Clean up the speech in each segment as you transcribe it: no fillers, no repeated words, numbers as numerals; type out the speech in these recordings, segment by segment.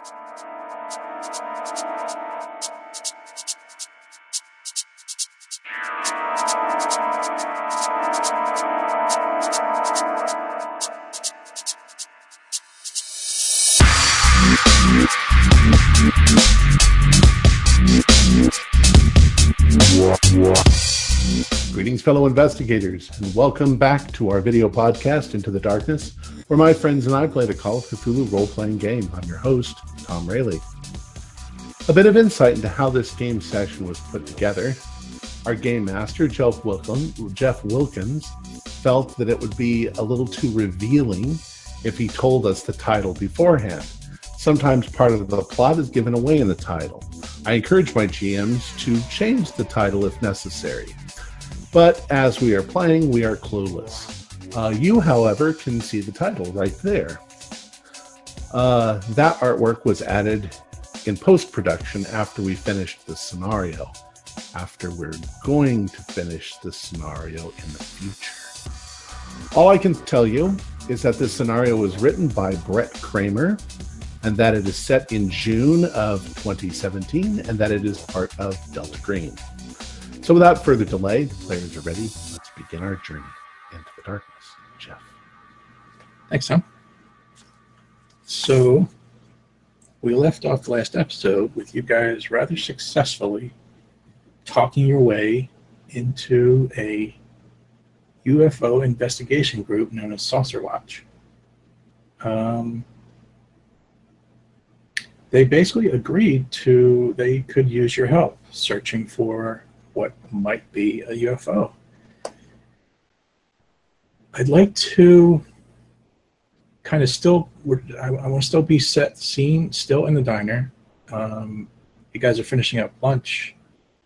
Greetings, fellow investigators, and welcome back to our video podcast, Into the Darkness, where my friends and I play the Call of Cthulhu role-playing game. I'm your host, Tom Rayleigh. A bit of insight into how this game session was put together. Our game master, Jeff Wilkins, felt that it would be a little too revealing if he told us the title beforehand. Sometimes part of the plot is given away in the title. I encourage my GMs to change the title if necessary. But as we are playing, we are clueless. You, however, can see the title right there. That artwork was added in post-production after we finished the scenario. After we're going to finish the scenario in the future. All I can tell you is that this scenario was written by Brett Kramer, and that it is set in June of 2017, and that it is part of Delta Green. So without further delay, the players are ready. Let's begin our journey into the darkness. Jeff. Thanks, Tom. So we left off the last episode with you guys rather successfully talking your way into a UFO investigation group known as Saucer Watch. They basically agreed they could use your help searching for what might be a UFO. I'd like to kind of I want to still be scene still in the diner. You guys are finishing up lunch.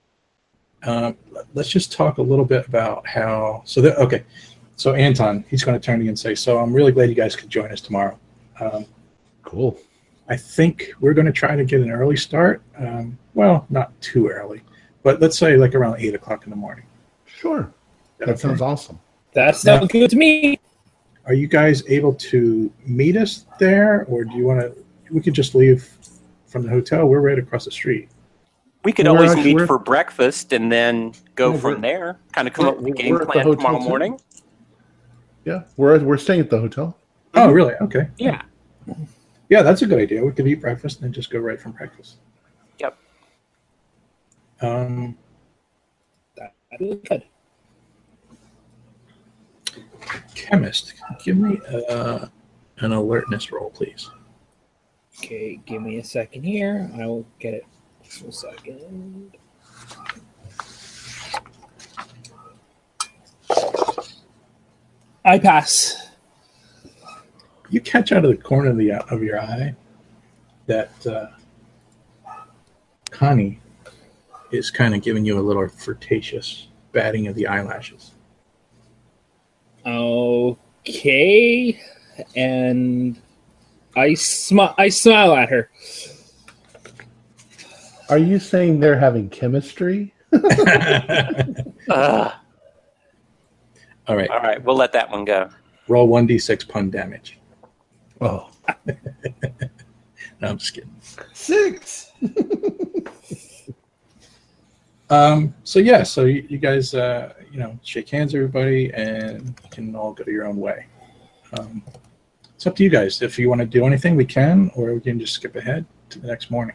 Let's just talk a little bit about how, okay. So Anton, he's going to turn to you and say, so I'm really glad you guys could join us tomorrow. Cool. I think we're going to try to get an early start. Well, not too early, but let's say like around 8 o'clock in the morning. Sure. That sounds awesome. That sounds good to me. Are you guys able to meet us there, or do you want to? We could just leave from the hotel. We're right across the street. We could always meet for breakfast and then go from there. Kind of come up with a game plan tomorrow morning. Yeah, we're staying at the hotel. Oh, really? Okay. Yeah. Yeah, that's a good idea. We could eat breakfast and then just go right from breakfast. Yep. That'd be good. Chemist, give me an alertness roll, please. Okay, give me a second here. I will get it. Just a second. I pass. You catch out of the corner of your eye that Connie is kind of giving you a little flirtatious batting of the eyelashes. Okay, and I smile at her. Are you saying they're having chemistry? All right. All right, we'll let that one go. Roll 1d6 pun damage. Oh. No, I'm just kidding. 6. So you guys, shake hands, everybody, and you can all go your own way. It's up to you guys. If you want to do anything, we can, or we can just skip ahead to the next morning.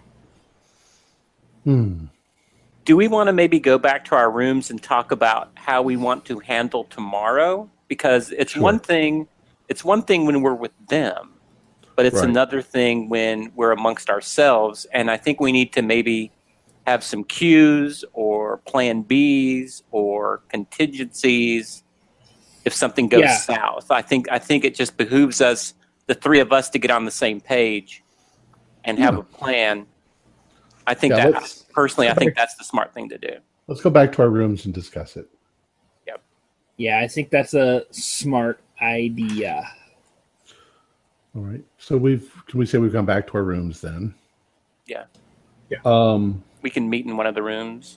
Do we want to maybe go back to our rooms and talk about how we want to handle tomorrow? Because it's one thing. It's one thing when we're with them, but it's another thing when we're amongst ourselves. And I think we need to maybe have some cues or plan Bs or contingencies if something goes south. I think it just behooves us, the three of us, to get on the same page and have a plan. I think I think that's the smart thing to do. Let's go back to our rooms and discuss it. Yep. Yeah, I think that's a smart idea. All right. So can we say we've gone back to our rooms then? Yeah. Yeah. We can meet in one of the rooms.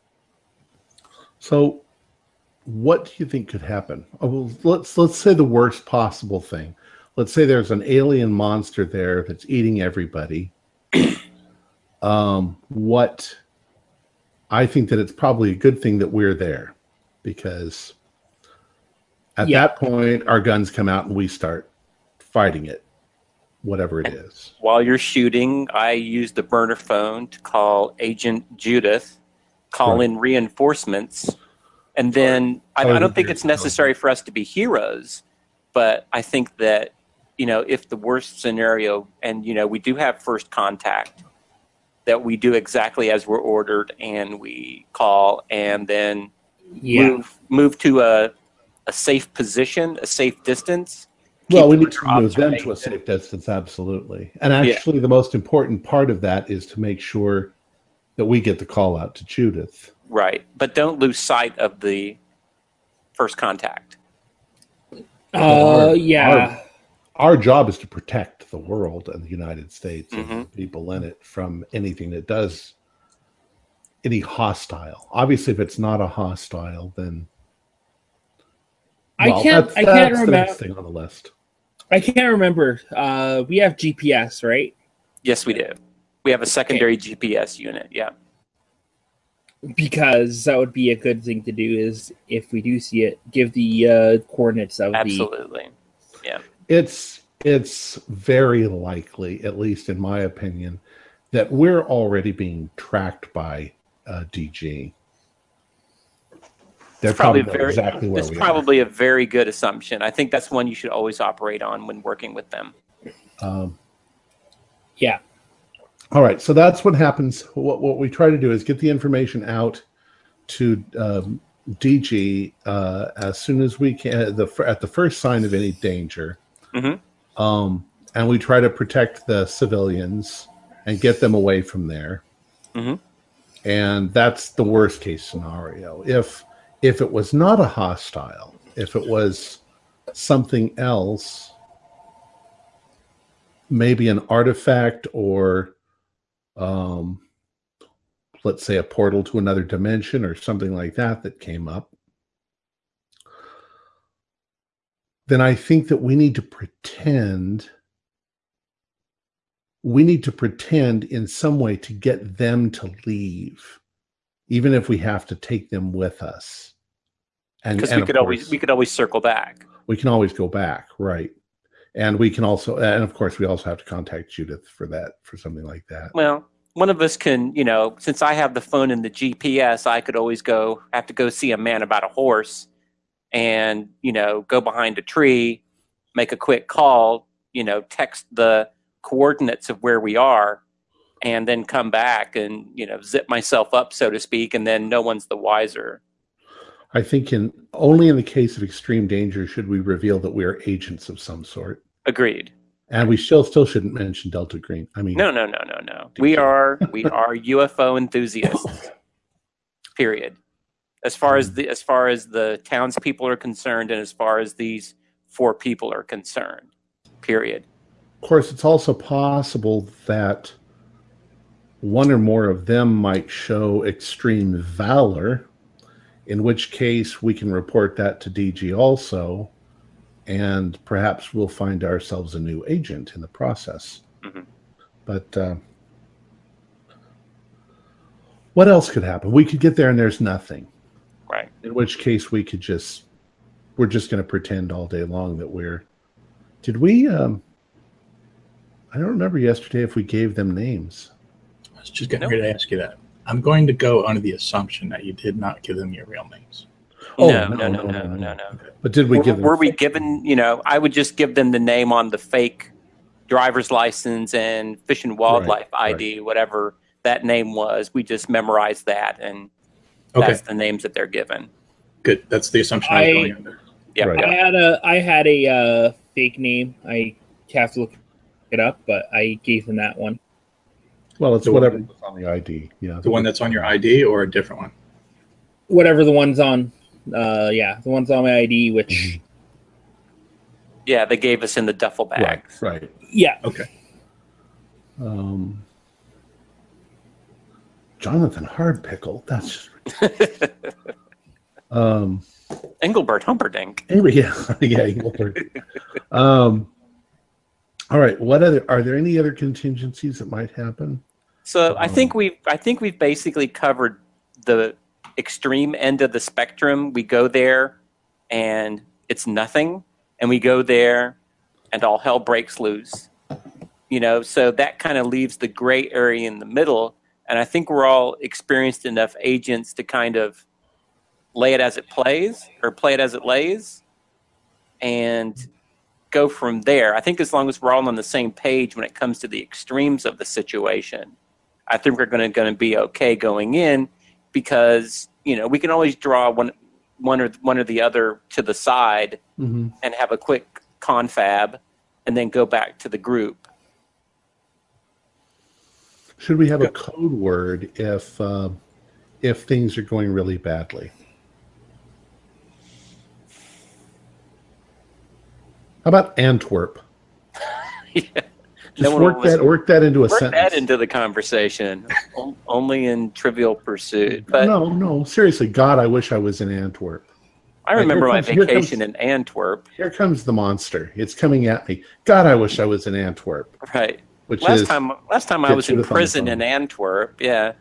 So what do you think could happen? Oh, well, let's say the worst possible thing. Let's say there's an alien monster there that's eating everybody, What I think that it's probably a good thing that we're there, because at that point, our guns come out and we start fighting it, whatever it is. While you're shooting, I use the burner phone to call Agent Judith, call in reinforcements, and then I don't think it's necessary for us to be heroes, but I think that, if the worst scenario, and, we do have first contact, that we do exactly as we're ordered, and we call, and then move to a safe position, a safe distance. Well, we need to move them to a safe distance, absolutely. And actually, the most important part of that is to make sure that we get the call out to Judith. Right, but don't lose sight of the first contact. Our job is to protect the world and the United States and the people in it from anything that does any hostile. Obviously, if it's not a hostile, then I can't remember. The next thing on the list. I can't remember. We have GPS, right? Yes, we do. We have a secondary GPS unit. Yeah. Because that would be a good thing to do, is if we do see it, give the coordinates of Absolutely. Yeah. It's very likely, at least in my opinion, that we're already being tracked by DG. They're probably exactly where we are. It's probably a very good assumption. I think that's one you should always operate on when working with them. Yeah. All right, so that's what happens. What we try to do is get the information out to DG as soon as we can, at the first sign of any danger. And we try to protect the civilians and get them away from there. And that's the worst case scenario. If it was not a hostile, if it was something else, maybe an artifact or let's say a portal to another dimension or something like that came up, then I think that we need to pretend in some way to get them to leave, even if we have to take them with us. Because we could always circle back. We can always go back, right? And we can also, and of course, we also have to contact Judith for something like that. Well, one of us can, since I have the phone and the GPS, I could always have to go see a man about a horse and, go behind a tree, make a quick call, text the coordinates of where we are, and then come back and, zip myself up, so to speak, and then no one's the wiser. I think only in the case of extreme danger should we reveal that we are agents of some sort. Agreed. And we still shouldn't mention Delta Green. I mean, no. We are UFO enthusiasts. Period. As far as the townspeople are concerned, and as far as these 4 people are concerned. Period. Of course, it's also possible that one or more of them might show extreme valor, in which case we can report that to DG also, and perhaps we'll find ourselves a new agent in the process. But what else could happen? We could get there and there's nothing. Right. In which case we're just going to pretend all day long that did we, I don't remember yesterday if we gave them names. I was just getting ready to ask you that. I'm going to go under the assumption that you did not give them your real names. No. But did we give them? Were we given, I would just give them the name on the fake driver's license and Fish and Wildlife ID, whatever that name was. We just memorized that, and that's the names that they're given. Good. That's the assumption I was going under. Yeah. Right. I had a fake name. I have to look it up, but I gave them that one. Well, it's whatever was on the ID. Yeah. The one that's on your ID or a different one? Whatever the one's on. The one's on my ID, which... Yeah, they gave us in the duffel bag. Right. Yeah. Okay. Jonathan Hardpickle. That's just Engelbert Humperdinck. Yeah, Engelbert. All right. Are there any other contingencies that might happen? So I think we've basically covered the extreme end of the spectrum. We go there and it's nothing, and we go there and all hell breaks loose. So that kind of leaves the gray area in the middle, and I think we're all experienced enough agents to kind of lay it as it plays or play it as it lays and go from there. I think as long as we're all on the same page when it comes to the extremes of the situation, I think we're going to be okay going in, because we can always draw one or the other to the side and have a quick confab and then go back to the group. Should we have a code word if things are going really badly? How about Antwerp? Yeah. Just work that into a sentence. Work that into the conversation. Only in Trivial Pursuit. But no, seriously. God, I wish I was in Antwerp. I remember my vacation in Antwerp. Here comes the monster. It's coming at me. God, I wish I was in Antwerp. Right. Last time I was in prison in Antwerp. Yeah.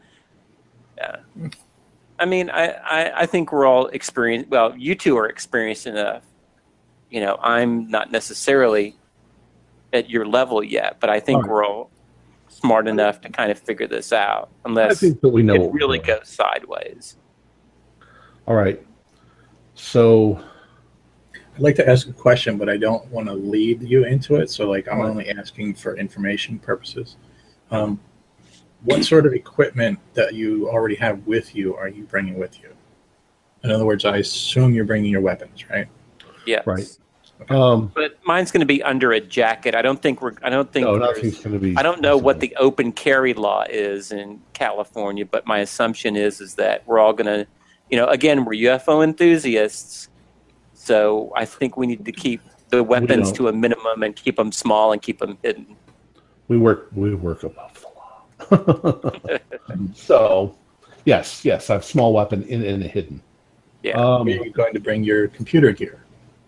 I mean, I think we're all experienced. Well, you two are experienced enough. I'm not necessarily at your level yet, but I think we're all smart enough to kind of figure this out, unless I think that we know it really goes sideways. All right. So I'd like to ask a question, but I don't want to lead you into it. So, I'm only asking for information purposes. What sort of equipment that you already have with you are you bringing with you? In other words, I assume you're bringing your weapons, right? Yes. Right. Okay. But mine's going to be under a jacket. I don't think nothing's going to be. I don't know what the open carry law is in California, but my assumption is that we're all going to, again, we're UFO enthusiasts, so I think we need to keep the weapons to a minimum and keep them small and keep them hidden. We work above the law. So, yes, I have small weapon in a hidden. Yeah. Are you going to bring your computer gear?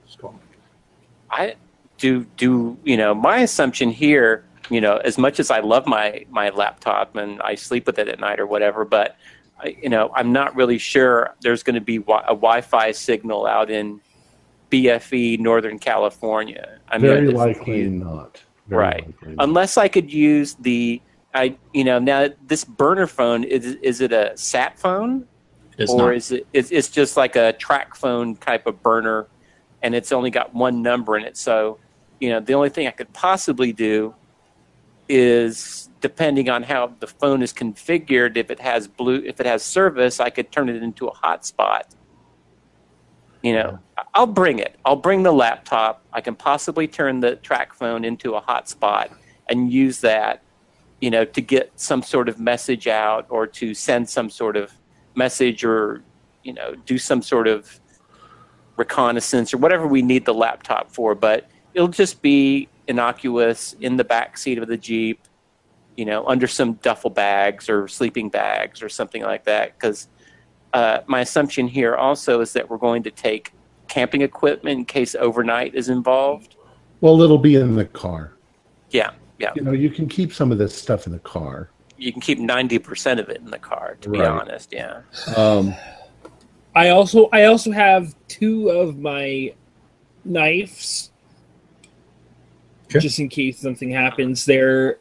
I do. My assumption here, as much as I love my laptop and I sleep with it at night or whatever, but I'm not really sure there's going to be a Wi-Fi signal out in BFE Northern California. Very likely not. Right. Unless I could use now this burner phone, is it a sat phone? It's just like a track phone type of burner, and it's only got one number in it. So, the only thing I could possibly do is, depending on how the phone is configured, if it has service, I could turn it into a hotspot. I'll bring it. I'll bring the laptop. I can possibly turn the track phone into a hotspot and use that, to get some sort of message out, or to send some sort of message, or, do some sort of reconnaissance or whatever we need the laptop for. But it'll just be innocuous in the back seat of the Jeep, under some duffel bags or sleeping bags or something like that. Because my assumption here also is that we're going to take camping equipment in case overnight is involved. Well, it'll be in the car. Yeah. You can keep some of this stuff in the car. You can keep 90% of it in the car, to be honest. Yeah. I also have 2 of my knives, just in case something happens. They're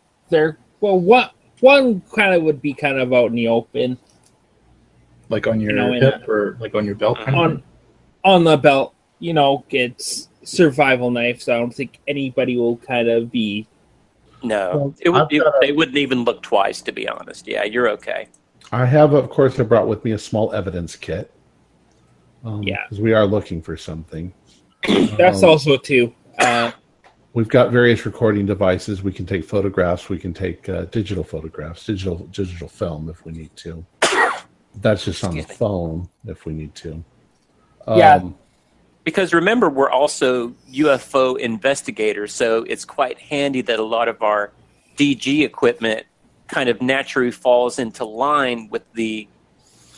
one kind of would be kind of out in the open, like on your hip or like on your belt. On the belt, it's survival knife. So I don't think anybody will kind of be. No, they wouldn't even look twice, to be honest. Yeah, you're okay. I have, of course, I brought with me a small evidence kit. Because we are looking for something. That's also 2. We've got various recording devices. We can take photographs. We can take digital photographs, digital film if we need to. That's just on the phone if we need to. Because remember, we're also UFO investigators, so it's quite handy that a lot of our DG equipment kind of naturally falls into line with the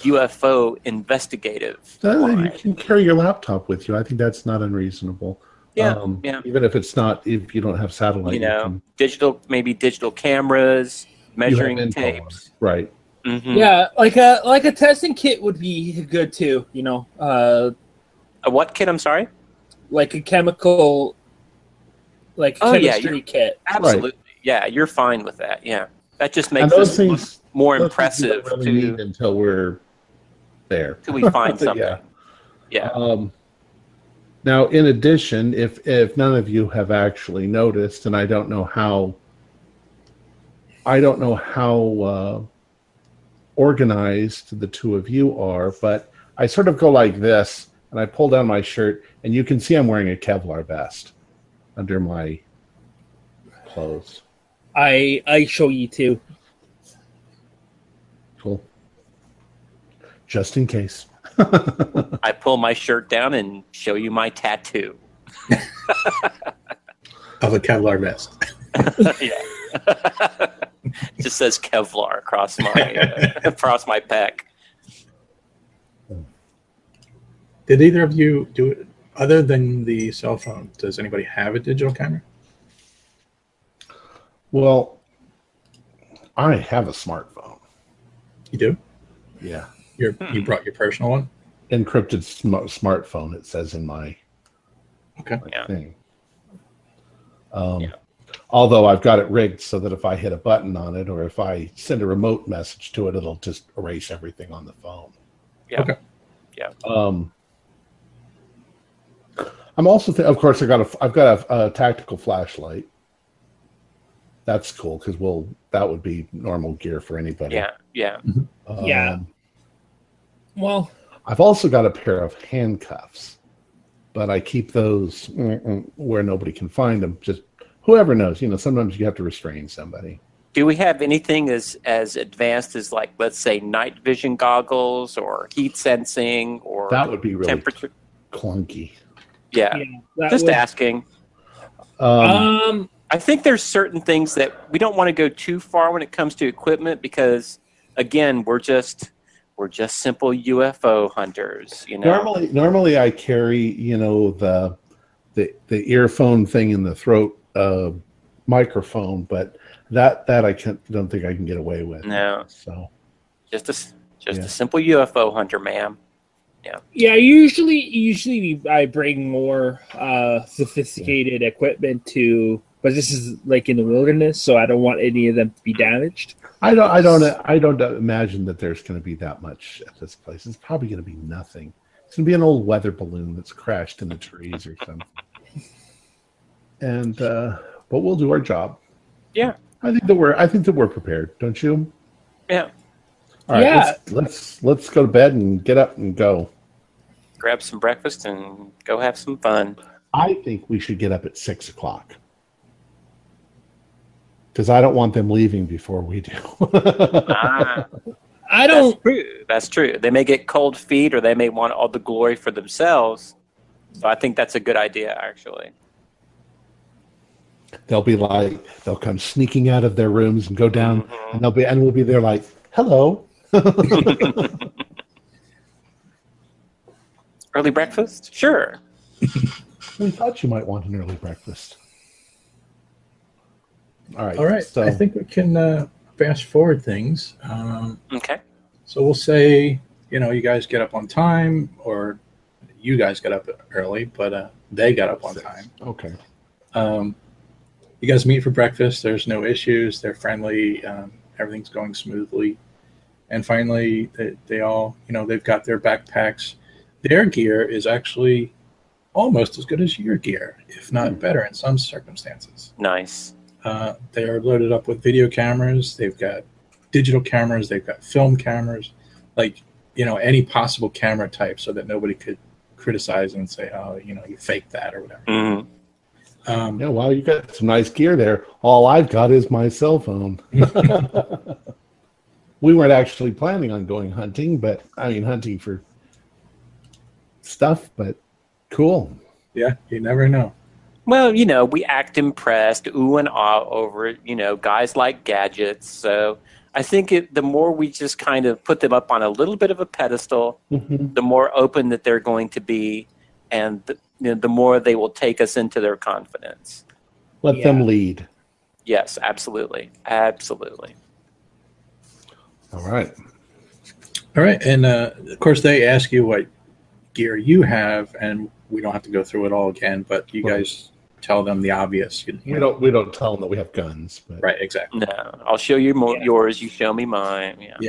UFO investigative line. You can carry your laptop with you. I think that's not unreasonable. Yeah, Even if it's not, if you don't have satellite, digital cameras, measuring info on it. tapes. Right. Mm-hmm. Yeah, like a testing kit would be good too. A what kit? I'm sorry. Like a chemical, like chemistry kit. Absolutely. Right. Yeah, you're fine with that. Yeah, that just And makes those us things more those impressive things we don't really need until we're there. till we find something. Yeah. Now, in addition, if none of you have actually noticed, and I don't know how organized the two of you are, but I sort of go like this, and I pull down my shirt, and you can see I'm wearing a Kevlar vest under my clothes. I show you too. Cool. Just in case. I pull my shirt down and show you my tattoo of a Kevlar vest. Yeah. It just says Kevlar across my pec. Did either of you do it other than the cell phone? Does anybody have a digital camera? Well, I have a smartphone. You do? Yeah. You brought your personal one? Encrypted smartphone, it says in my thing. Although I've got it rigged so that if I hit a button on it or if I send a remote message to it, it'll just erase everything on the phone. Yeah. Okay. Yeah. I'm also, of course, I've got a tactical flashlight. That's cool because that would be normal gear for anybody. Yeah. Yeah. Yeah. Well, I've also got a pair of handcuffs, but I keep those where nobody can find them. Just whoever knows, sometimes you have to restrain somebody. Do we have anything as advanced as, like, let's say, night vision goggles or heat sensing or that would be really temperature clunky. Yeah, just asking. I think there's certain things that we don't want to go too far when it comes to equipment because, again, we're just simple UFO hunters. Normally I carry the earphone thing in the throat microphone, but that I don't think I can get away with. No, so just a simple UFO hunter, ma'am. Yeah. Yeah. Usually I bring more sophisticated equipment but this is like in the wilderness, so I don't want any of them to be damaged. I don't imagine that there's going to be that much at this place. It's probably going to be nothing. It's going to be an old weather balloon that's crashed in the trees or something. And but we'll do our job. Yeah. I think that we're prepared, don't you? Yeah. All right. Let's go to bed and get up and go. Grab some breakfast and go have some fun. I think we should get up at 6 o'clock. Because I don't want them leaving before we do. I don't. That's true. They may get cold feet or they may want all the glory for themselves. So I think that's a good idea, actually. They'll come sneaking out of their rooms and go down, and we'll be there like, hello. Early breakfast? Sure. We thought you might want an early breakfast. All right. So I think we can fast forward things. Okay. So we'll say, you guys get up on time, or you guys got up early, but they got up on time. Okay. You guys meet for breakfast. There's no issues. They're friendly. Everything's going smoothly. And finally, they all, they've got their backpacks. Their gear is actually almost as good as your gear, if not better in some circumstances. Nice. They are loaded up with video cameras. They've got digital cameras. They've got film cameras, any possible camera type so that nobody could criticize and say, oh, you faked that or whatever. Mm-hmm. You got some nice gear there. All I've got is my cell phone. We weren't actually planning on going hunting, hunting for stuff, but cool. Yeah, you never know. Well, we act impressed, ooh and ah over it. Guys like gadgets. So I think the more we just kind of put them up on a little bit of a pedestal, the more open that they're going to be. And, the more they will take us into their confidence. Let them lead. Yes, absolutely. Absolutely. All right. All right. And of course, they ask you what gear you have, and we don't have to go through it all again, but you guys tell them the obvious. We don't tell them that we have guns. But. Right, exactly. No, I'll show you yours. You show me mine. Yeah.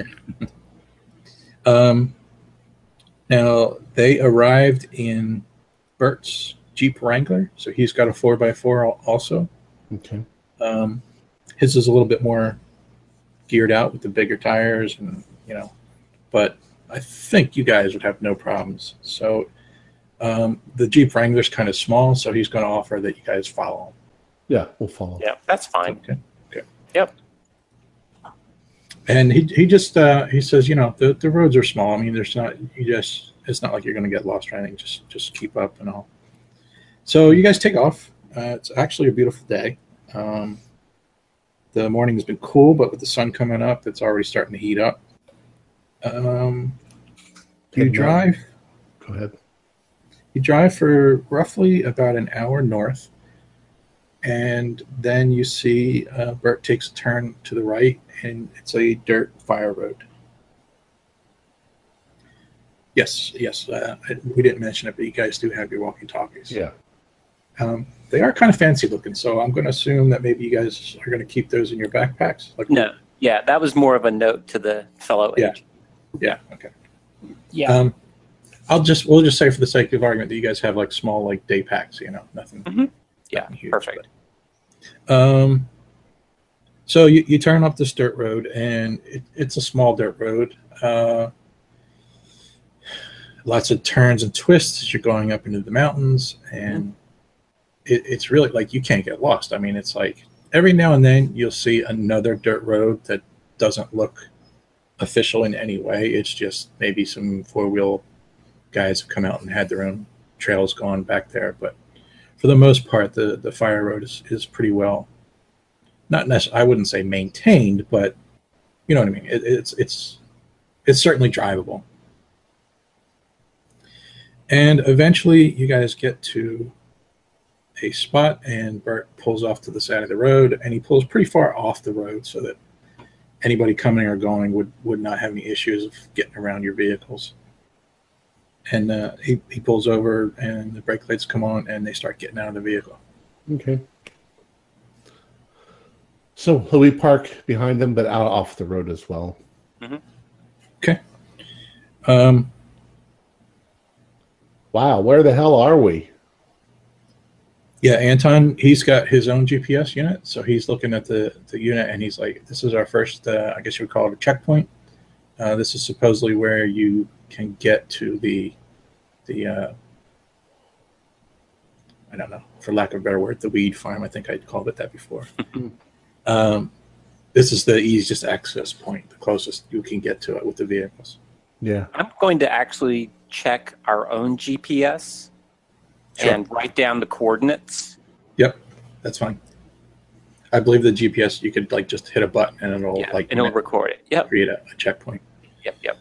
Now, they arrived in Bert's Jeep Wrangler, so he's got a 4x4 also. Okay. His is a little bit more geared out with the bigger tires, and but I think you guys would have no problems. So the Jeep Wrangler's kind of small, so he's going to offer that you guys follow him. Yeah, we'll follow. Yeah, that's fine. Okay. Yep. And he just he says, the roads are small. I mean, it's not like you're going to get lost or anything. Just keep up and all. So you guys take off. It's actually a beautiful day. The morning has been cool, but with the sun coming up, it's already starting to heat up. You drive. Go ahead. You drive for roughly about an hour north, and then you see Bert takes a turn to the right, and it's a dirt fire road. Yes. We didn't mention it, but you guys do have your walkie-talkies. Yeah. They are kind of fancy looking, so I'm going to assume that maybe you guys are going to keep those in your backpacks. No. Yeah, that was more of a note to the fellow agent. Yeah. Okay. Yeah. We'll just say for the sake of argument that you guys have like small like day packs, nothing. Mm-hmm. Yeah, nothing huge, perfect. But, so you turn up this dirt road, and it's a small dirt road. Lots of turns and twists as you're going up into the mountains, and it's really like you can't get lost. I mean, it's like every now and then you'll see another dirt road that doesn't look official in any way. It's just maybe some four-wheel guys have come out and had their own trails going back there. But for the most part, the fire road is pretty well, not necessarily, I wouldn't say maintained, but you know what I mean. It's certainly drivable. And eventually you guys get to a spot, and Bert pulls off to the side of the road, and he pulls pretty far off the road so that anybody coming or going would not have any issues of getting around your vehicles. And he pulls over, and the brake lights come on, and they start getting out of the vehicle. Okay. So we park behind them, but out off the road as well. Mm-hmm. Okay. Wow, where the hell are we? Yeah, Anton, he's got his own GPS unit, so he's looking at the unit, and he's like, this is our first, I guess you would call it a checkpoint. This is supposedly where you can get to the I don't know, for lack of a better word, the weed farm. I think I called it that before. This is the easiest access point, the closest you can get to it with the vehicles. Yeah. I'm going to actually check our own GPS and write down the coordinates. Yep, that's fine. I believe the GPS, you could like just hit a button and it'll record it. Yep. Create a checkpoint. Yep.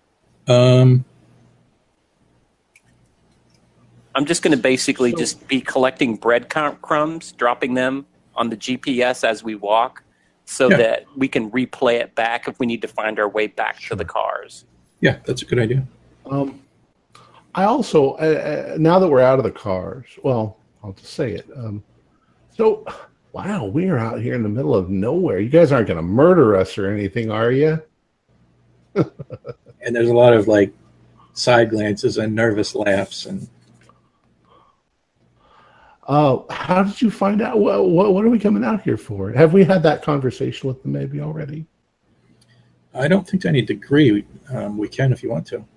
I'm just going to basically just be collecting breadcrumbs, dropping them on the GPS as we walk, so that we can replay it back if we need to find our way back to the cars. Yeah, that's a good idea. I also, now that we're out of the cars, well, I'll just say it. So, wow, we are out here in the middle of nowhere. You guys aren't going to murder us or anything, are you? And there's a lot of like side glances and nervous laughs. And how did you find out? What are we coming out here for? Have we had that conversation with them maybe already? I don't think to any degree. We can if you want to.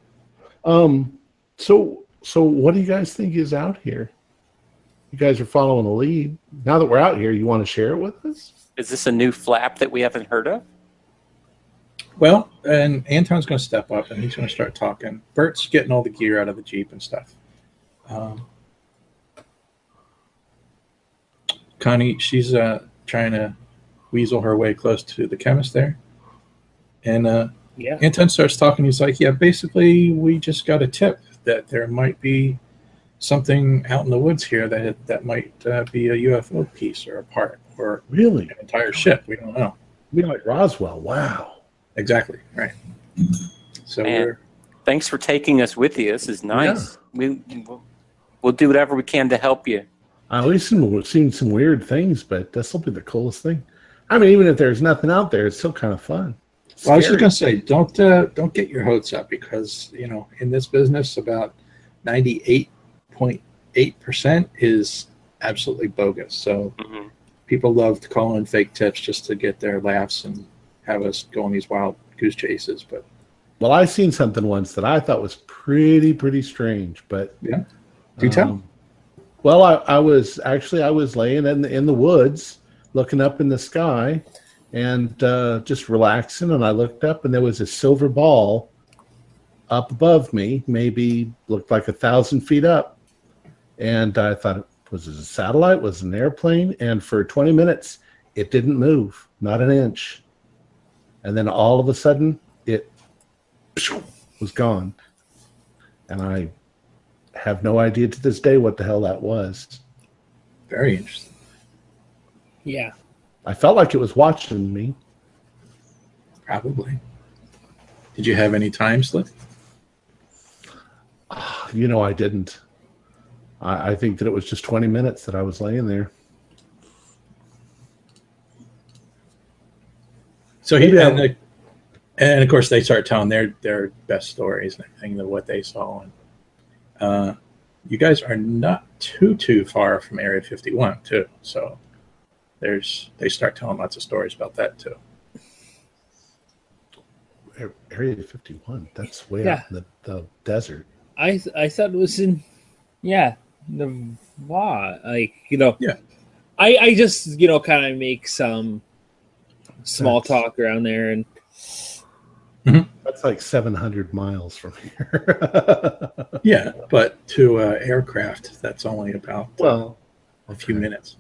So what do you guys think is out here? You guys are following the lead. Now that we're out here, you want to share it with us? Is this a new flap that we haven't heard of? Well, and Anton's going to step up, and he's going to start talking. Bert's getting all the gear out of the Jeep and stuff. Connie, she's trying to weasel her way close to the chemist there. And Anton starts talking. He's like, yeah, basically, we just got a tip that there might be something out in the woods here that might be a UFO piece or a part or Really? an entire ship. We don't know. Like Roswell. Wow. Exactly. Right. So Man, thanks for taking us with you. This is nice. Yeah. We'll do whatever we can to help you. We've seen some weird things, but this will be the coolest thing. I mean, even if there's nothing out there, it's still kind of fun. Well, I was just going to say, don't get your hopes up because, in this business, about 98.8% is absolutely bogus. So people love to call in fake tips just to get their laughs and have us go on these wild goose chases. But well, I seen something once that I thought was pretty strange. But yeah, do tell. Well, I was laying in the woods, looking up in the sky, and just relaxing. And I looked up, and there was a silver ball up above me, maybe looked like 1,000 feet up. And I thought, was it a satellite? Was it an airplane? And for 20 minutes, it didn't move, not an inch. And then all of a sudden, it was gone. And I have no idea to this day what the hell that was. Very interesting. Yeah. I felt like it was watching me. Probably. Did you have any time slip? I didn't. I think that it was just 20 minutes that I was laying there. So and of course they start telling their best stories and everything of what they saw. And you guys are not too far from Area 51 too. So they start telling lots of stories about that too. Area 51. That's way out in the desert. I thought it was in Nevada. I just kind of make some small talk around there, and that's like 700 miles from here. Yeah, but to aircraft, that's only about a few minutes.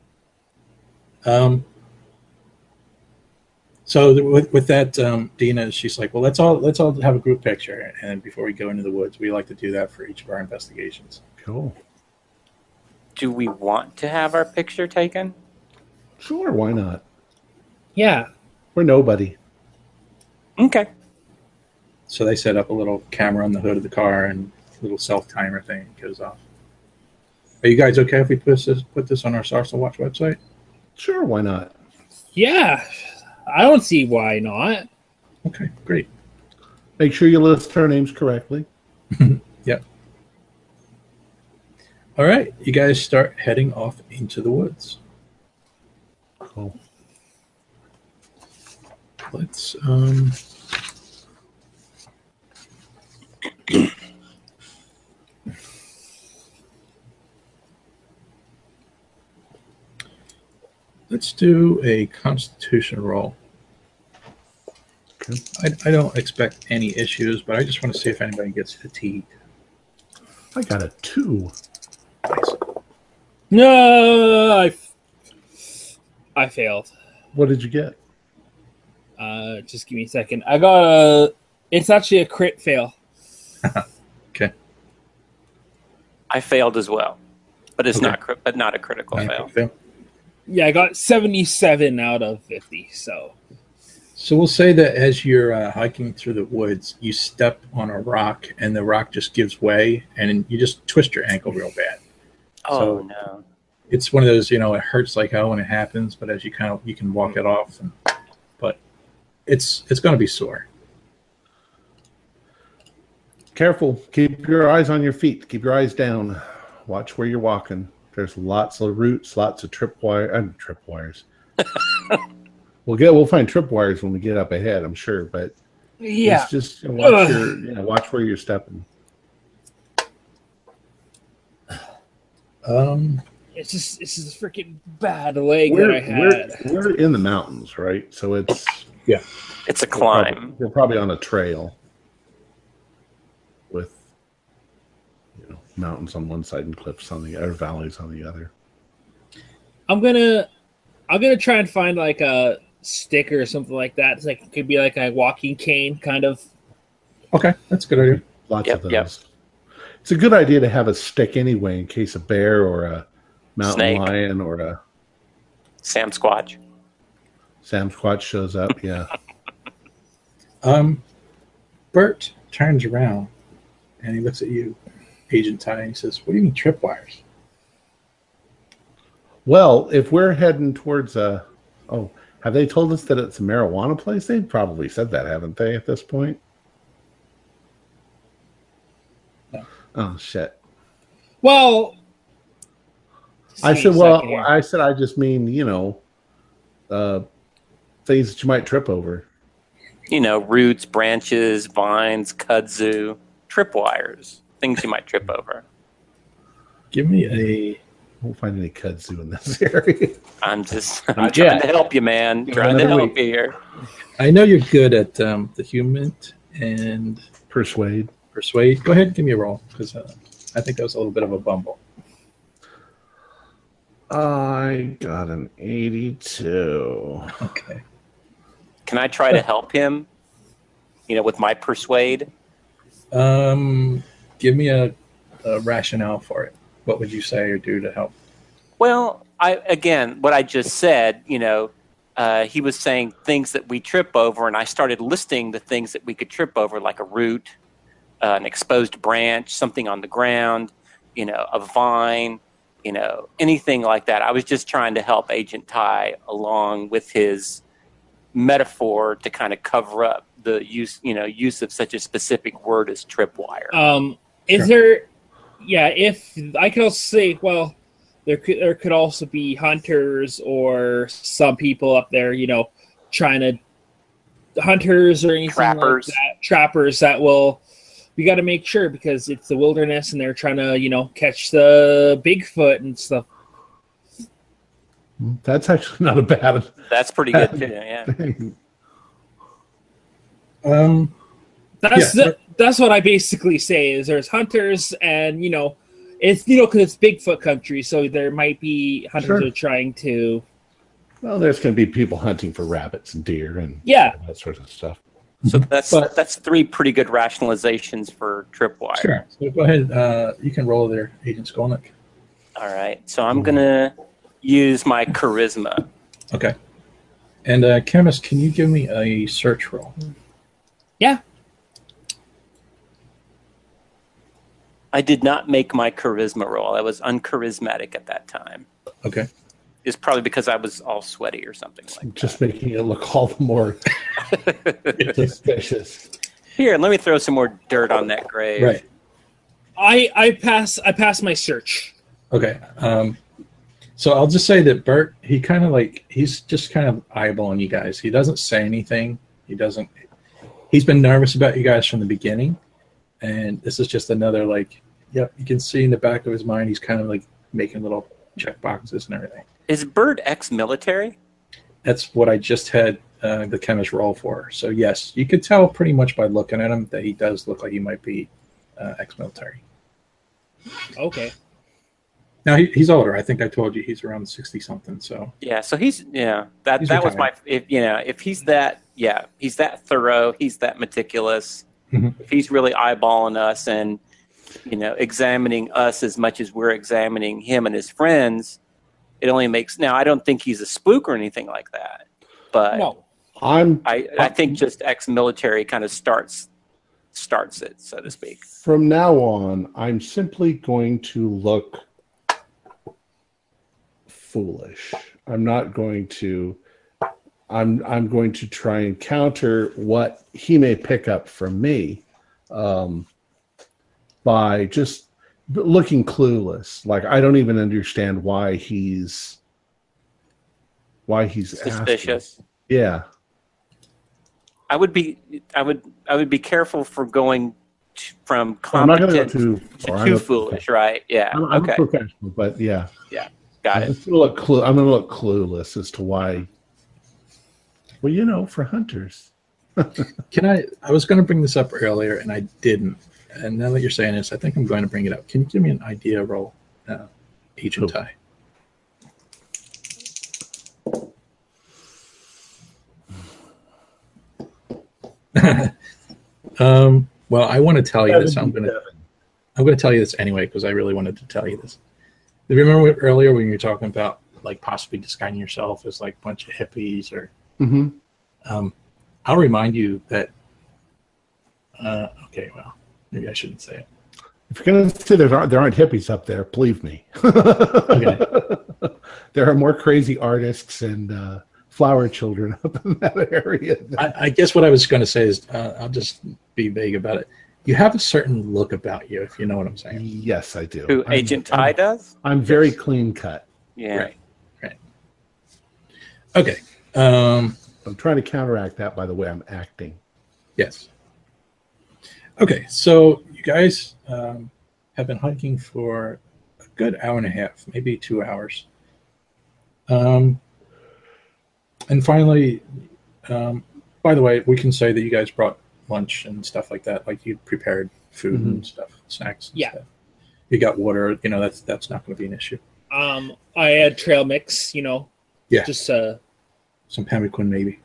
So with that, Dina, she's like, well, let's all have a group picture, and before we go into the woods, we like to do that for each of our investigations. Cool. Do we want to have our picture taken? Sure, why not? Yeah. We're nobody. Okay. So they set up a little camera on the hood of the car, and a little self-timer thing goes off. Are you guys okay if we put this on our Sarcel Watch website? Sure, why not? Yeah. I don't see why not. Okay, great. Make sure you list our names correctly. Yep. All right, you guys start heading off into the woods. Cool. Let's let's do a Constitution roll. Okay. I don't expect any issues, but I just want to see if anybody gets fatigued. I got a 2. Nice. No, I failed. What did you get? Just give me a second. I got it's actually a crit fail. Okay. I failed as well, but it's not a critical fail. Yeah, I got 77 out of 50. So we'll say that as you're hiking through the woods, you step on a rock, and the rock just gives way, and you just twist your ankle real bad. Oh, no. It's one of those, it hurts like hell when it happens, but as you can walk it off. But it's going to be sore. Careful. Keep your eyes on your feet. Keep your eyes down. Watch where you're walking. There's lots of roots, lots of tripwires. We'll find tripwires when we get up ahead, I'm sure. But it's just watch where you're stepping. It's just a freaking bad leg that I had. We're in the mountains, right? So it's it's a climb. We're probably on a trail with mountains on one side and cliffs on the other, valleys on the other. I'm gonna try and find like a stick or something like that. It's like it could be like a walking cane kind of. Okay, that's a good idea. Lots of those. Yep. It's a good idea to have a stick anyway in case a bear or a mountain Snake. lion or a Sam Squatch. Sam Squatch shows up. Yeah. Bert turns around and he looks at you, Agent Ty, and he says, "What do you mean tripwires?" Well, if we're heading towards have they told us that it's a marijuana place? They've probably said that, haven't they, at this point? No. Oh shit. Well, I just mean, things that you might trip over. Roots, branches, vines, kudzu, tripwires, things you might trip over. Give me a... I won't find any kudzu in this area. I'm trying to help you, man. Trying to help you here. I know you're good at the human and Persuade. Go ahead and give me a roll, because I think that was a little bit of a bumble. I got an 82. Okay. Can I try to help him, with my persuade? Give me a rationale for it. What would you say or do to help? Well, what I just said, he was saying things that we trip over, and I started listing the things that we could trip over, like a root, an exposed branch, something on the ground, a vine, anything like that. I was just trying to help Agent Ty along with his metaphor to kind of cover up the use of such a specific word as tripwire. Is there? Yeah, if I could also say, well, there could also be hunters or some people up there, hunters or anything Trappers. like that. Trappers that will. We got to make sure because it's the wilderness and they're trying to, catch the Bigfoot and stuff. That's actually not a bad. That's pretty good too. Yeah. That's what I basically say is there's hunters and it's because it's Bigfoot country, so there might be hunters Sure. who are trying to. Well, there's going to be people hunting for rabbits and deer and that sort of stuff. So that's three pretty good rationalizations for tripwire. Sure. So go ahead. You can roll there, Agent Skolnick. All right. So I'm gonna use my charisma. Okay. And Chemist, can you give me a search roll? Yeah. I did not make my charisma roll. I was uncharismatic at that time. Okay. It's probably because I was all sweaty or something like Just making it look all the more suspicious. Here, let me throw some more dirt on that grave. Right. I pass my search. Okay. So I'll just say that Bert, he's just kind of eyeballing you guys. He doesn't say anything. He's been nervous about you guys from the beginning. And this is just another you can see in the back of his mind, he's kind of making little check boxes and everything. Is Bert ex-military? That's what I just had the chemist roll for. So yes, you could tell pretty much by looking at him that he does look like he might be ex-military. Okay. Now he's older. I think I told you he's around 60-something. So Yeah. So he's that was retired. my if he's that he's that thorough, he's that meticulous. Mhm. If he's really eyeballing us and examining us as much as we're examining him and his friends, it only makes. Now I don't think he's a spook or anything like that, but No. I think just ex-military kind of starts it, so to speak. From now on, I'm simply going to look foolish. I'm not going to. I'm going to try and counter what he may pick up from me by just looking clueless. Like I don't even understand why he's Suspicious. asking. Yeah. I would be careful for going from I'm not going competent to go to too foolish, right? Yeah. I'm Okay. a professional, but yeah. Got it. I'm going to look clueless as to why. Well, for hunters. I was going to bring this up earlier and I didn't. And now that you're saying this, I think I'm going to bring it up. Can you give me an idea roll, Agent Ty? Well, I want to tell you this. I'm going to. I'm going to tell you this anyway because I really wanted to tell you this. Do you remember earlier when you were talking about like possibly disguising yourself as like a bunch of hippies or? I'll remind you that. Okay, well, maybe I shouldn't say it. If you're going to say there aren't hippies up there, believe me. Okay. There are more crazy artists and flower children up in that area. I guess what I was going to say is I'll just be vague about it. You have a certain look about you, if you know what I'm saying. Yes, I do. Who Agent Ty does? I'm very clean cut. Yeah. Right. Okay. I'm trying to counteract that by the way I'm acting. Yes. Okay, so you guys have been hiking for a good hour and a half, maybe 2 hours. And finally, by the way, we can say that you guys brought lunch and stuff like that, like you prepared food and stuff, snacks and stuff. You got water, that's not going to be an issue. I had trail mix, Yeah. just Some pemmican maybe.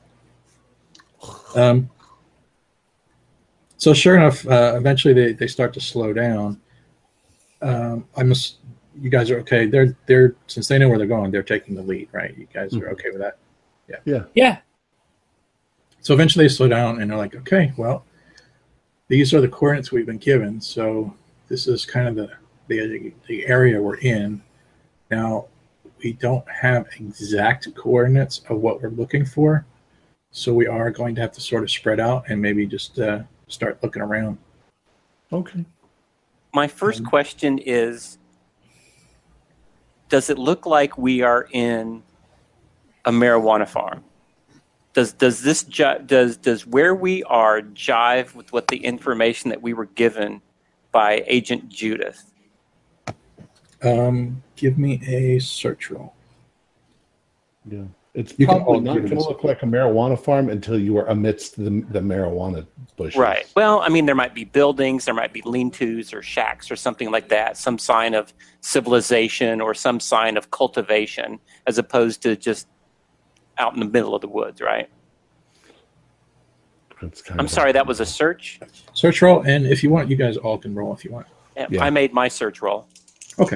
So sure enough, eventually they start to slow down. You guys are okay. They're since they know where they're going, they're taking the lead, right? You guys are okay with that? yeah. So eventually they slow down and they're like, okay, well, these are the coordinates we've been given. So this is kind of the area we're in. Now, we don't have exact coordinates of what we're looking for. So we are going to have to sort of spread out and maybe just start looking around. Okay. My first question is, does it look like we are in a marijuana farm? Does where we are jive with what the information that we were given by Agent Judith? Give me a search roll. Yeah. It's You can probably all not give going to us- look like a marijuana farm until you are amidst the marijuana bushes. Right. Well, I mean, there might be buildings, there might be lean-tos or shacks or something like that, some sign of civilization or some sign of cultivation, as opposed to just out in the middle of the woods, right? I'm sorry, that was a search? Search roll, and if you want, you guys all can roll if you want. Yeah. I made my search roll. Okay.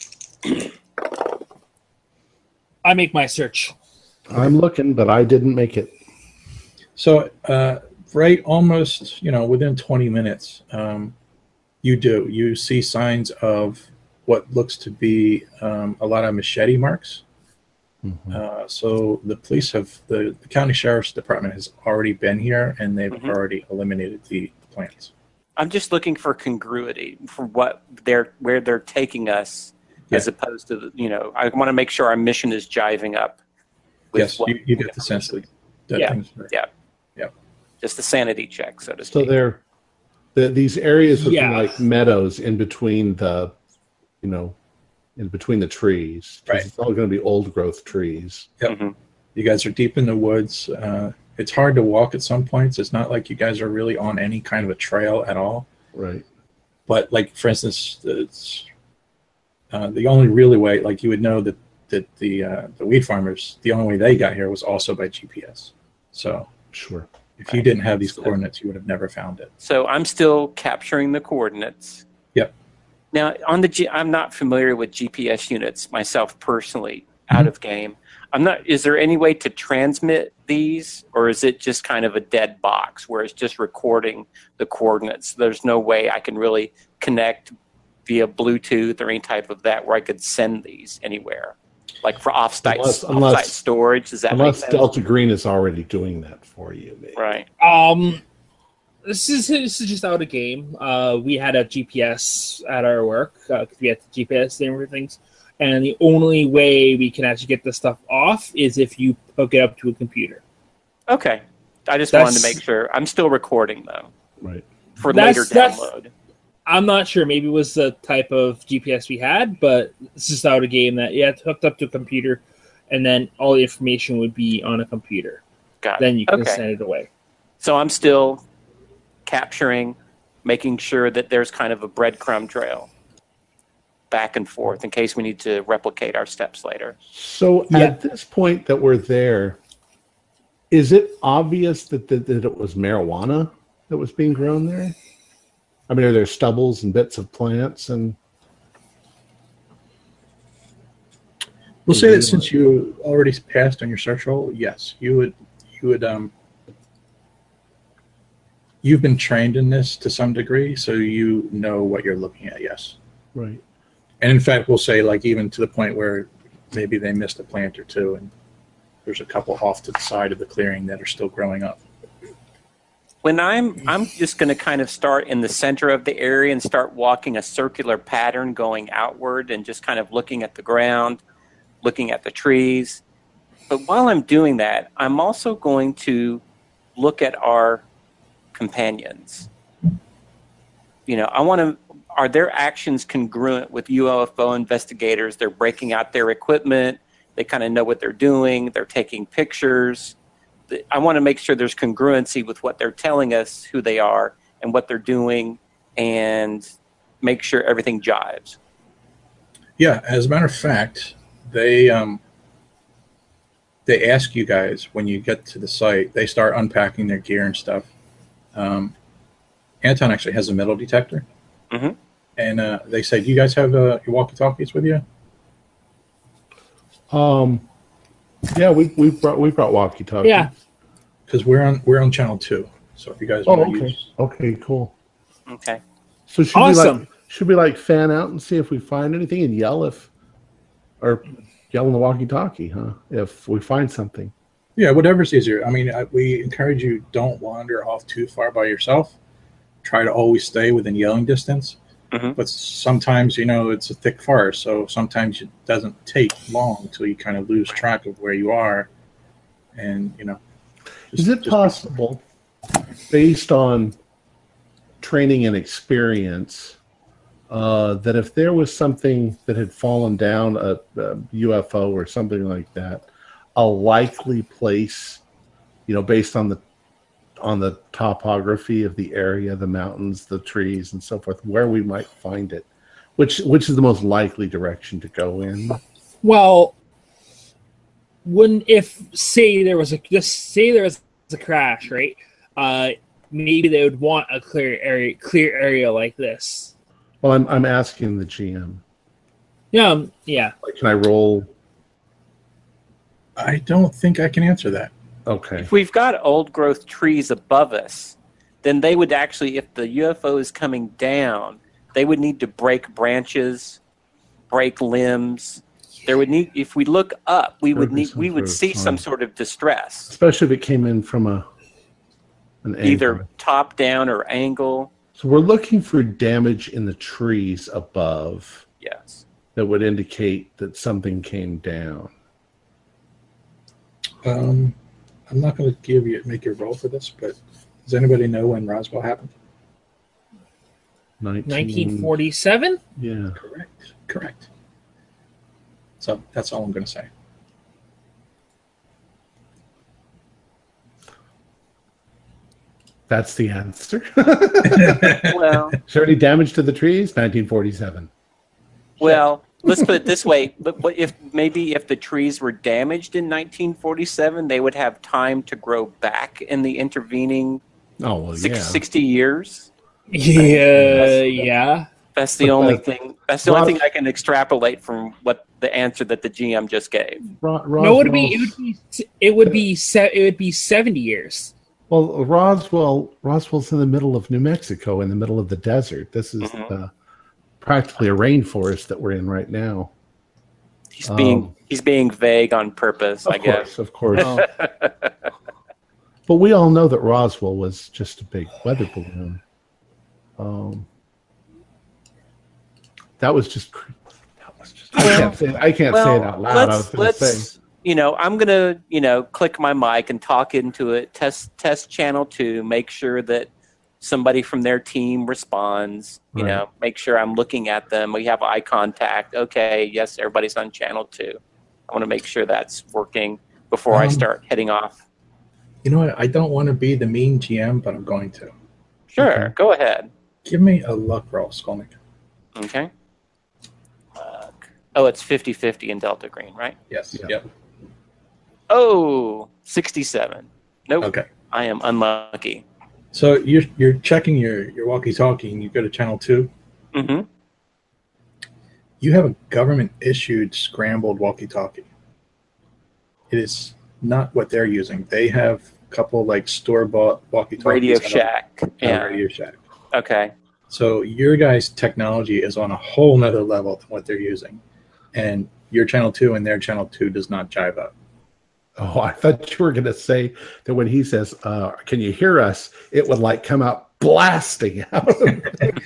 I make my search. I'm looking, but I didn't make it. So, right almost, within 20 minutes, you see signs of what looks to be a lot of machete marks. So the police the county sheriff's department has already been here and they've already eliminated the plants. I'm just looking for congruity for where they're taking us, as opposed to I want to make sure our mission is jiving up. Yes, you get the sense that things are, just a sanity check, so to speak. So these areas look like meadows in between the trees. Right. It's all going to be old growth trees. Yep. You guys are deep in the woods. It's hard to walk at some points. It's not like you guys are really on any kind of a trail at all. Right. But like, for instance, it's the only really way, like you would know that the weed farmers, the only way they got here was also by GPS. So Sure. if you didn't have these coordinates, you would have never found it. So I'm still capturing the coordinates. Yep. Now, I'm not familiar with GPS units myself personally, out of game. Is there any way to transmit these, or is it just kind of a dead box where it's just recording the coordinates? There's no way I can really connect via Bluetooth or any type of that where I could send these anywhere, like for off-site storage. Does that make unless sense? Delta Green is already doing that for you, maybe. Right. This is just out of game. We had a GPS at our work because we had the GPS and everything. And the only way we can actually get this stuff off is if you hook it up to a computer. Okay. I just wanted to make sure. I'm still recording, though. Right. For later download. I'm not sure. Maybe it was the type of GPS we had, but it's just out of game that it's hooked up to a computer, and then all the information would be on a computer. Got it. Then you can send it away. So I'm still capturing, making sure that there's kind of a breadcrumb trail back and forth in case we need to replicate our steps later. So at this point that we're there, is it obvious that it was marijuana that was being grown there? I mean, are there stubbles and bits of plants and? We'll say that since you already passed on your search roll, yes, you would you've been trained in this to some degree, so you know what you're looking at, yes. Right. And in fact, we'll say like even to the point where maybe they missed a plant or two and there's a couple off to the side of the clearing that are still growing up. When I'm just going to kind of start in the center of the area and start walking a circular pattern going outward and just kind of looking at the ground, looking at the trees. But while I'm doing that, I'm also going to look at our companions. You know, I want to, are their actions congruent with UFO investigators? They're breaking out their equipment. They kind of know what they're doing. They're taking pictures. I want to make sure there's congruency with what they're telling us, who they are and what they're doing, and make sure everything jives. Yeah, as a matter of fact, they ask you guys when you get to the site, they start unpacking their gear and stuff. Anton actually has a metal detector. Mm-hmm. And they say, do you guys have your walkie-talkies with you? Yeah, we brought walkie-talkies. Yeah. Because we're on channel 2. So if you guys want to use... Okay, cool. Okay. So should we like fan out and see if we find anything and yell in the walkie-talkie, huh? If we find something. Yeah, whatever's easier. I mean, we encourage you, don't wander off too far by yourself. Try to always stay within yelling distance. Mm-hmm. But sometimes, you know, it's a thick forest, so sometimes it doesn't take long until you kind of lose track of where you are. And, you know. Is it possible, based on training and experience, that if there was something that had fallen down, a UFO or something like that, a likely place, you know, based on the topography of the area, the mountains, the trees, and so forth, where we might find it, which is the most likely direction to go in? Well, say there was a crash, right? Maybe they would want a clear area like this. Well, I'm asking the GM. Yeah. Like, can I roll? I don't think I can answer that. Okay. If we've got old growth trees above us, then they would actually, if the UFO is coming down, they would need to break branches, break limbs. There would need, if we look up, we would see some sort of distress. Especially if it came in from an angle. Either top down or angle. So we're looking for damage in the trees above. Yes. That would indicate that something came down. I'm not going to make you a roll for this, but does anybody know when Roswell happened? 1947? Yeah. Correct. So that's all I'm going to say. That's the answer. Well, is there any damage to the trees? 1947. Well, let's put it this way. But if the trees were damaged in 1947, they would have time to grow back in the intervening 60 years. Yeah. That's the only thing. That's the only thing I can extrapolate from what the answer that the GM just gave. No, it would be 70 years. Well, Roswell's in the middle of New Mexico, in the middle of the desert. This is practically a rainforest that we're in right now. He's being vague on purpose, I guess. Of course. But we all know that Roswell was just a big weather balloon. That was just. I can't say it out loud. Let's I'm gonna click my mic and talk into it. Test channel 2. Make sure that somebody from their team responds. Make sure I'm looking at them. We have eye contact. Okay, yes, everybody's on channel 2. I want to make sure that's working before I start heading off. You know what? I don't want to be the mean GM, but I'm going to. Sure, okay. Go ahead. Give me a luck roll, Skolnick. Okay. Oh, it's 50-50 in Delta Green, right? Yes. Yeah. Yep. Oh, 67. Nope. Okay. I am unlucky. So you're checking your walkie-talkie, and you go to channel 2. Mm-hmm. You have a government-issued scrambled walkie-talkie. It is not what they're using. They have a couple like store-bought walkie-talkies. Radio Shack. Yeah. Radio Shack. Okay. So your guys' technology is on a whole nother level than what they're using, and your channel 2 and their channel 2 does not jive up. Oh, I thought you were going to say that when he says, "Can you hear us?" it would like come out blasting out of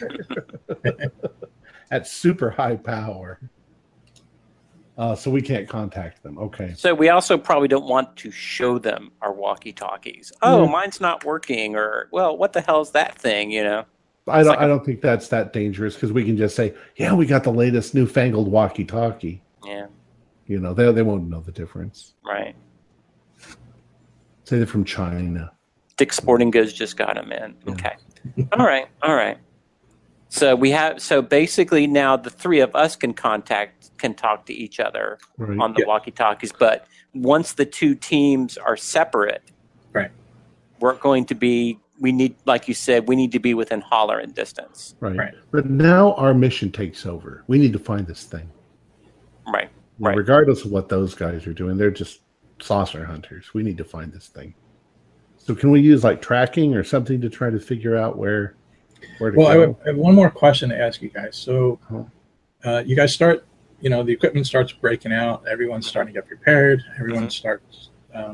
at super high power. So we can't contact them. Okay. So we also probably don't want to show them our walkie-talkies. Oh, mine's not working, or well, what the hell is that thing? You know. I don't think that's that dangerous because we can just say, "Yeah, we got the latest newfangled walkie-talkie." Yeah. You know, they won't know the difference. Right. Say they're from China. Dick's Sporting Goods just got them in. Yeah. Okay. All right. So basically now the three of us can talk to each other on the walkie-talkies. But once the two teams are separate, right, we're going to be. We need, like you said, we need to be within holler-in distance. Right. But now our mission takes over. We need to find this thing. Right. Regardless of what those guys are doing, they're just saucer hunters. We need to find this thing. So can we use like tracking or something to try to figure out where to go? Well, I have one more question to ask you guys. So you guys start, the equipment starts breaking out. Everyone's starting to get prepared. Everyone starts,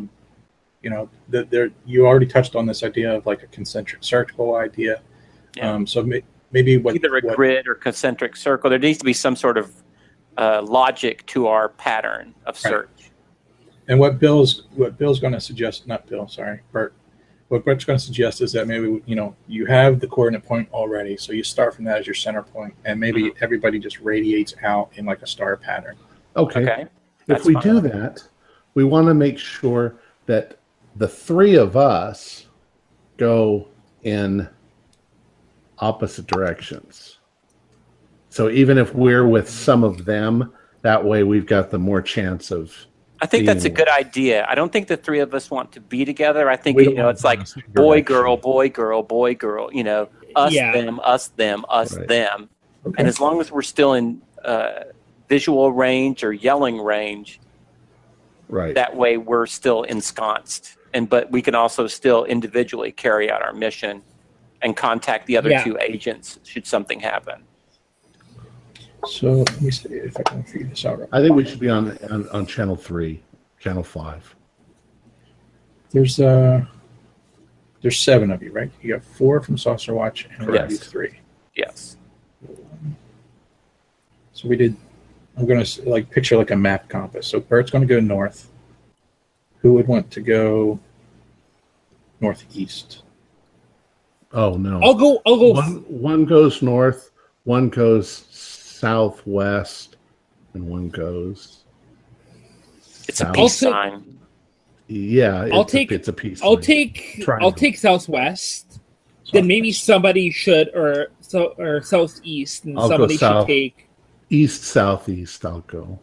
you already touched on this idea of like a concentric circle idea. Yeah. So maybe either a grid or concentric circle. There needs to be some sort of logic to our pattern of search. And what Bill's going to suggest, Bert. What Bert's going to suggest is that maybe, you have the coordinate point already. So you start from that as your center point, and maybe everybody just radiates out in like a star pattern. Okay. If we do that, we want to make sure that the three of us go in opposite directions. So even if we're with some of them, that way we've got the more chance of. I think that's a good idea. I don't think the three of us want to be together. I think it's like boy, girl, boy, girl, boy, girl. Us, them, us, them, us, them. Okay. And as long as we're still in visual range or yelling range, that way we're still ensconced. But we can also still individually carry out our mission and contact the other two agents should something happen. So let me see if I can figure this out. I think we should be on channel 3, channel 5. There's 7 of you, right? You got 4 from Saucer Watch and 3. Yes. So I'm going to picture like a map compass. So Bert's going to go north. Who would want to go northeast? Oh no. I'll go. One goes north, one goes southwest, and one goes. It's a peace sign. Yeah, it's a peace sign. I'll take southwest. Then maybe somebody should or southeast, and somebody should take east, southeast. I'll go.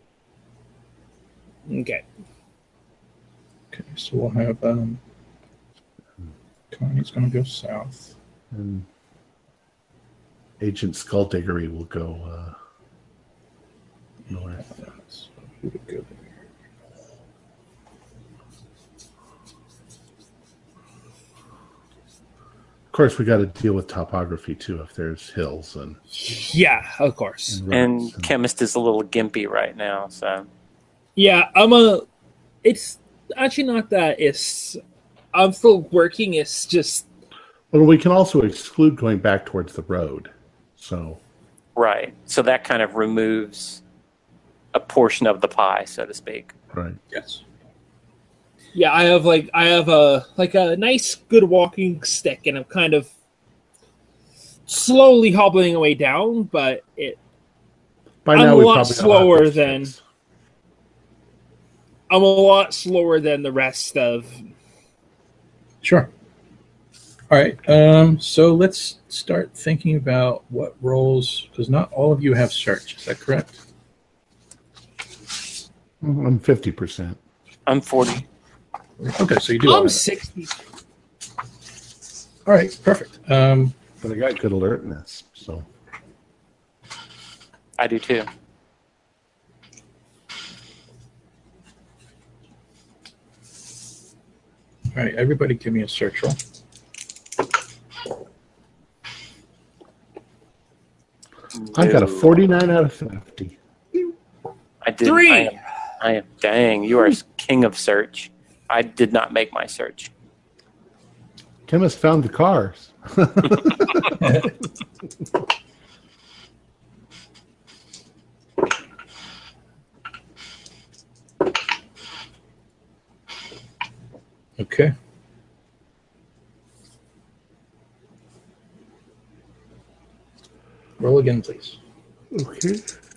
Okay. Okay, so we'll have Connie's going to go south. And Agent Skullduggery will go north. So who would go there? Of course, we got to deal with topography too. If there's hills and of course. And Chemist is a little gimpy right now, so It's actually not that. I'm still working. It's just. Well, we can also exclude going back towards the road. So. Right. So that kind of removes a portion of the pie, so to speak. Right. Yes. Yeah, I have a nice good walking stick, and I'm kind of slowly hobbling away down, but I'm a lot slower than the rest of. Sure. All right. So let's start thinking about what roles, because not all of you have search. Is that correct? I'm 50%. I'm 40. Okay, so you do. I'm 60. All right, perfect. But I got good alertness, so. I do too. All right, everybody give me a search roll. I got a 49 out of 50. I did. 3. I am. Dang, you are king of search. I did not make my search. Chemist found the cars. Okay. Roll again, please. Okay.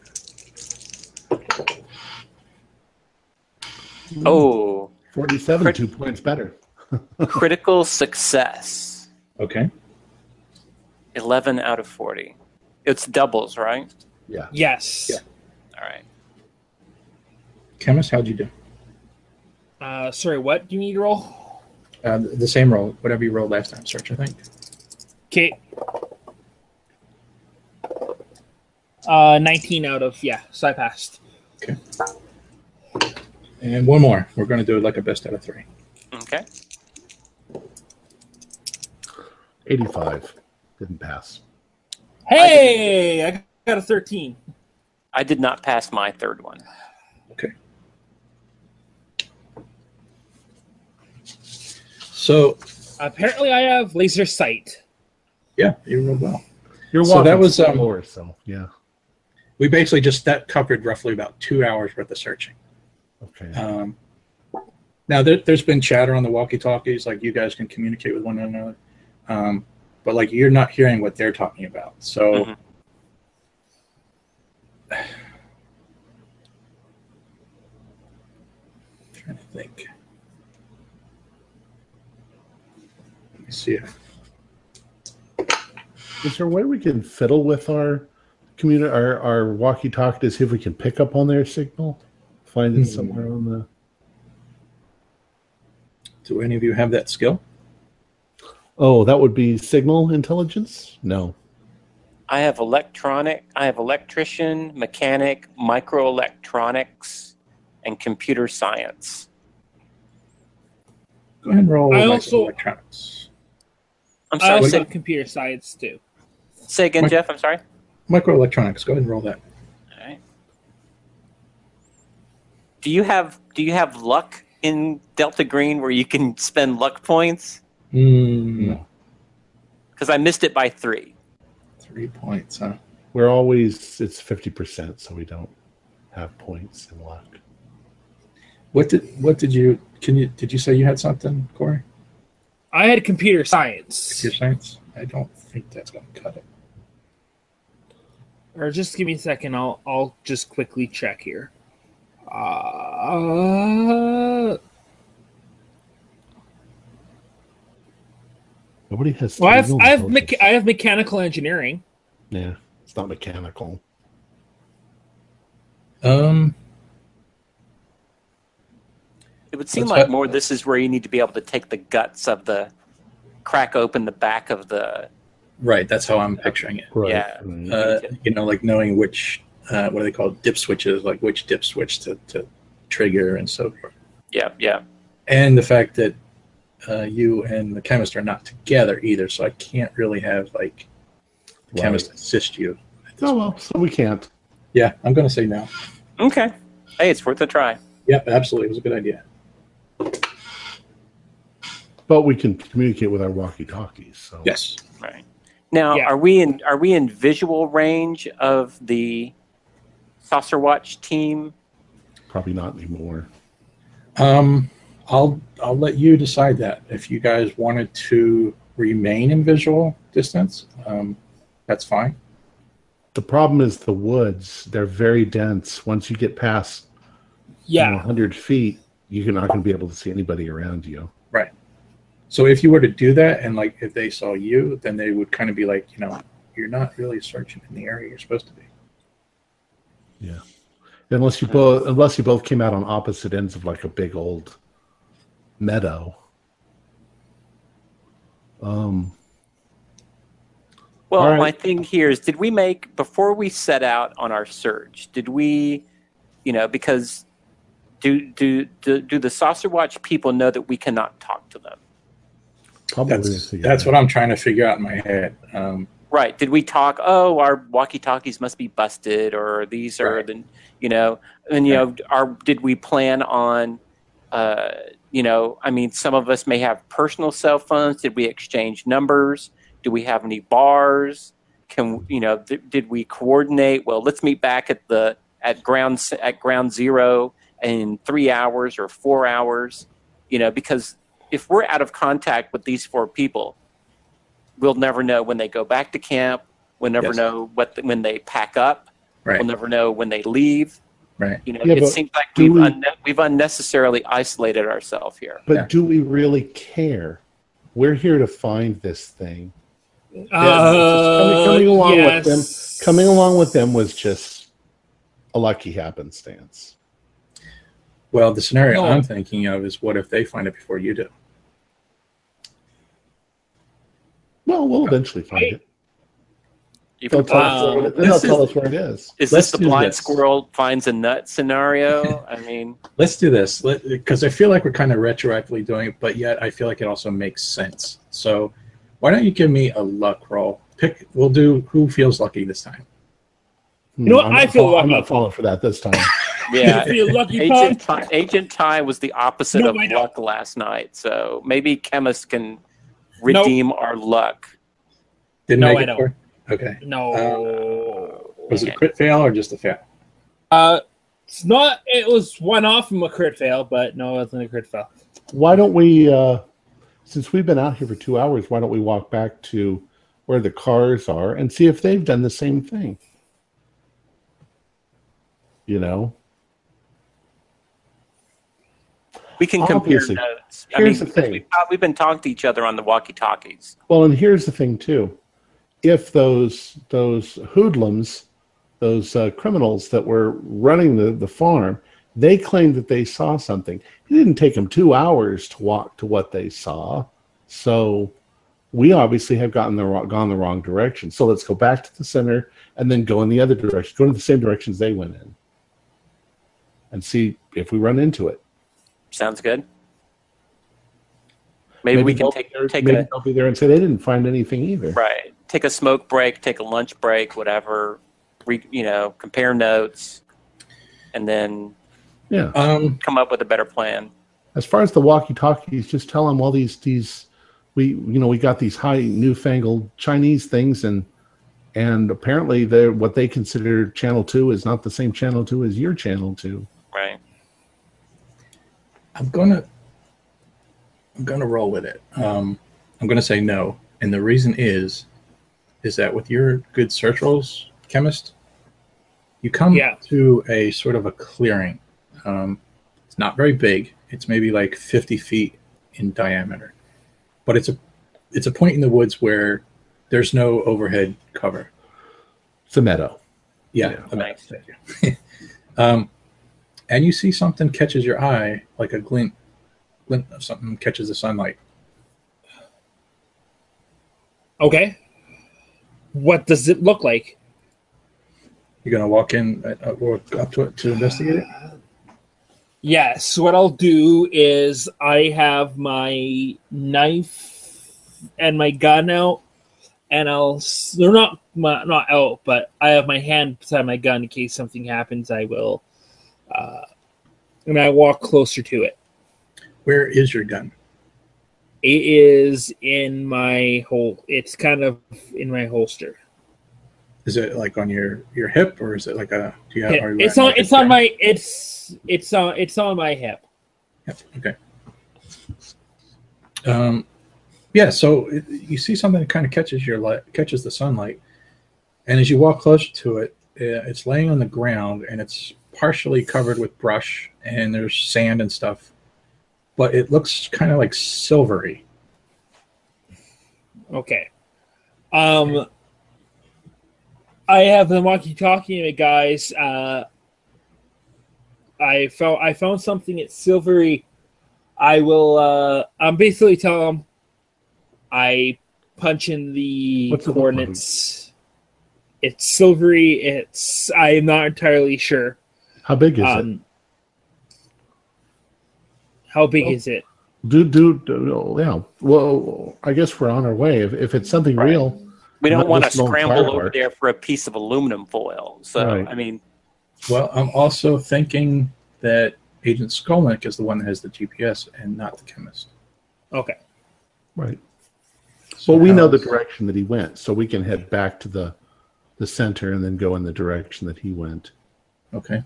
Oh, 47, 2 points better. critical success. Okay. 11 out of 40. It's doubles, right? Yeah. Yes. Yeah. All right. Chemist, how'd you do? Sorry, what do you need to roll? The same roll, whatever you rolled last time, search, I think. Okay. 19 out of, so I passed. Okay. And one more. We're going to do it like a best out of 3. Okay. 85. Didn't pass. Hey, I got a 13. I did not pass my third one. Okay. So, Apparently, I have laser sight. yeah, you rolled well. You're So walking that was, slower, so yeah. We basically that covered roughly about 2 hours worth of searching. Okay. Now, there's been chatter on the walkie-talkies, like you guys can communicate with one another. But, like, you're not hearing what they're talking about. So, trying to think. Let me see. Is there a way we can fiddle with our our walkie-talkie to see if we can pick up on their signal? Find it somewhere on the... Do any of you have that skill? Oh, that would be signal intelligence? No. I have electrician, mechanic, microelectronics, and computer science. Go ahead and roll I also- electronics. I'm I sorry. also Say, have computer science, too. say again, Jeff. I'm sorry. Microelectronics. Go ahead and roll that. All right. Do you have luck in Delta Green where you can spend luck points? No. Because I missed it by 3. 3 points, huh? We're always... It's 50%, so we don't have points in luck. Did you say you had something, Corey? I had computer science. Computer science? I don't think that's going to cut it. Or just give me a second. I'll just quickly check here. Nobody has... Well, signal I have intelligence. I have mechanical engineering. Yeah, it's not mechanical. It would seem Let's like have- more this is where you need to be able to take the guts of the... crack open the back of the... Right, that's how I'm picturing it. Right. Yeah. Right. Like knowing which, what do they call it, dip switches, like which dip switch to trigger and so forth. Yeah. And the fact that you and the chemist are not together either, so I can't really have, like, the chemist assist you. Oh, well, so we can't. Yeah, I'm going to say no. Okay. Hey, it's worth a try. Yep, absolutely. It was a good idea. But we can communicate with our walkie-talkies. So Yes. Right. Now, Yeah. are we in visual range of the Saucer Watch team? probably not anymore. I'll let you decide that. If you guys wanted to remain in visual distance, that's fine. The problem is the woods. They're very dense. Once you get past 100 feet, you're not going to be able to see anybody around you. Right. So if you were to do that, and like if they saw you, then they would kind of be like, you're not really searching in the area you're supposed to be. Yeah. Unless you both came out on opposite ends of like a big old meadow. Well, right. my thing here is, did we make, before we set out on our search, did we, because do the Saucer Watch people know that we cannot talk to them? Probably. That's what I'm trying to figure out in my head. Right. Did we talk, oh, our walkie-talkies must be busted, or these are Right. the, did we plan on, some of us may have personal cell phones. Did we exchange numbers? Do we have any bars? Did we coordinate? Well, let's meet back at ground zero in 3 hours or 4 hours, because if we're out of contact with these 4 people, we'll never know when they go back to camp. We'll never know when they pack up. Right. We'll never know when they leave. Right. It seems like we've unnecessarily isolated ourselves here. But do we really care? We're here to find this thing. Coming along with them was just a lucky happenstance. Well, the scenario I'm thinking of is, what if they find it before you do? Well, we'll eventually find it. They'll tell us where it is. Is this the blind squirrel finds a nut scenario? I mean, let's do this, because I feel like we're kind of retroactively doing it, but yet I feel like it also makes sense. So why don't you give me a luck roll? We'll do who feels lucky this time. You know what? I feel lucky. I'm not falling for that this time. Yeah, feel lucky, Agent Ty was the opposite of luck last night, so maybe Chemist can redeem our luck. I don't. Okay. No. Was it a crit fail or just a fail? It's not. It was one off from a crit fail, but no, it wasn't a crit fail. Why don't we, since we've been out here for 2 hours, why don't we walk back to where the cars are and see if they've done the same thing? We can compare notes. Here's the thing. We've been talking to each other on the walkie-talkies. Well, and here's the thing, too. If those hoodlums, those criminals that were running the farm, they claimed that they saw something. It didn't take them 2 hours to walk to what they saw. So we obviously have gone the wrong direction. So let's go back to the center and then go in the other direction. Go in the same directions they went in. And see if we run into it. Sounds good. Maybe we can they'll be there and say they didn't find anything either. Right. Take a smoke break, take a lunch break, whatever. Compare notes, and then come up with a better plan. As far as the walkie-talkies, just tell them, well, we got these high newfangled Chinese things, and apparently what they consider channel 2 is not the same channel 2 as your channel 2. Right. I'm gonna roll with it. I'm gonna say no, and the reason is that with your good search rolls, Chemist, you come to a sort of a clearing. It's not very big. It's maybe like 50 feet in diameter, but it's a point in the woods where there's no overhead cover. It's a meadow. Yeah. A meadow. Thank you. And you see something catches your eye, like a glint of something catches the sunlight. Okay. What does it look like? You're going to walk in or up to it to investigate it? Yes. What I'll do is I have my knife and my gun out, and they're not out, but I have my hand beside my gun in case something happens. I will, and I walk closer to it. Where is your gun? It is in my It's kind of in my holster. Is it like on your hip, or is it like a? Do you have? It's on my hip. Yep. Okay. Yeah. So you see something that kind of catches the sunlight, and as you walk closer to it, it's laying on the ground, and it's partially covered with brush, and there's sand and stuff, but it looks kind of like silvery. Okay. I have the walkie-talkie, guys. I found something. It's silvery. I will. I'm basically telling them I punch in the What's it look coordinates. It's silvery. I'm not entirely sure. How big is it? How big is it? Yeah. Well, I guess we're on our way. If it's something Right. real, We don't not want to just an old scramble tire over part. there for a piece of aluminum foil. So, Right. I mean, Well, I'm also thinking that Agent Skolnick is the one that has the GPS and not the chemist. Okay. Right. So Well, we know the how's- direction that he went, so we can head back to the center and then go in the direction that he went. Okay.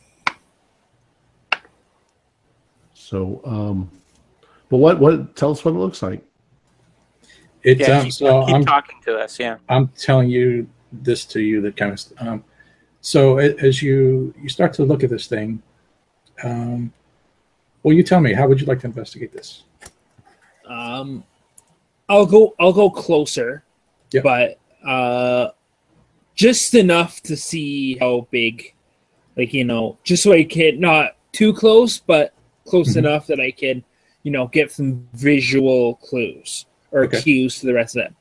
So, but what? Tell us what it looks like. It's yeah, keep so I'm talking to us. Yeah. I'm telling you this to you, the chemist. So as you start to look at this thing, well, you tell me, how would you like to investigate this? I'll go closer, Yep. but just enough to see how big, just so I can not too close, but close Mhm. enough that I can, get some visual clues or Okay. cues to the rest of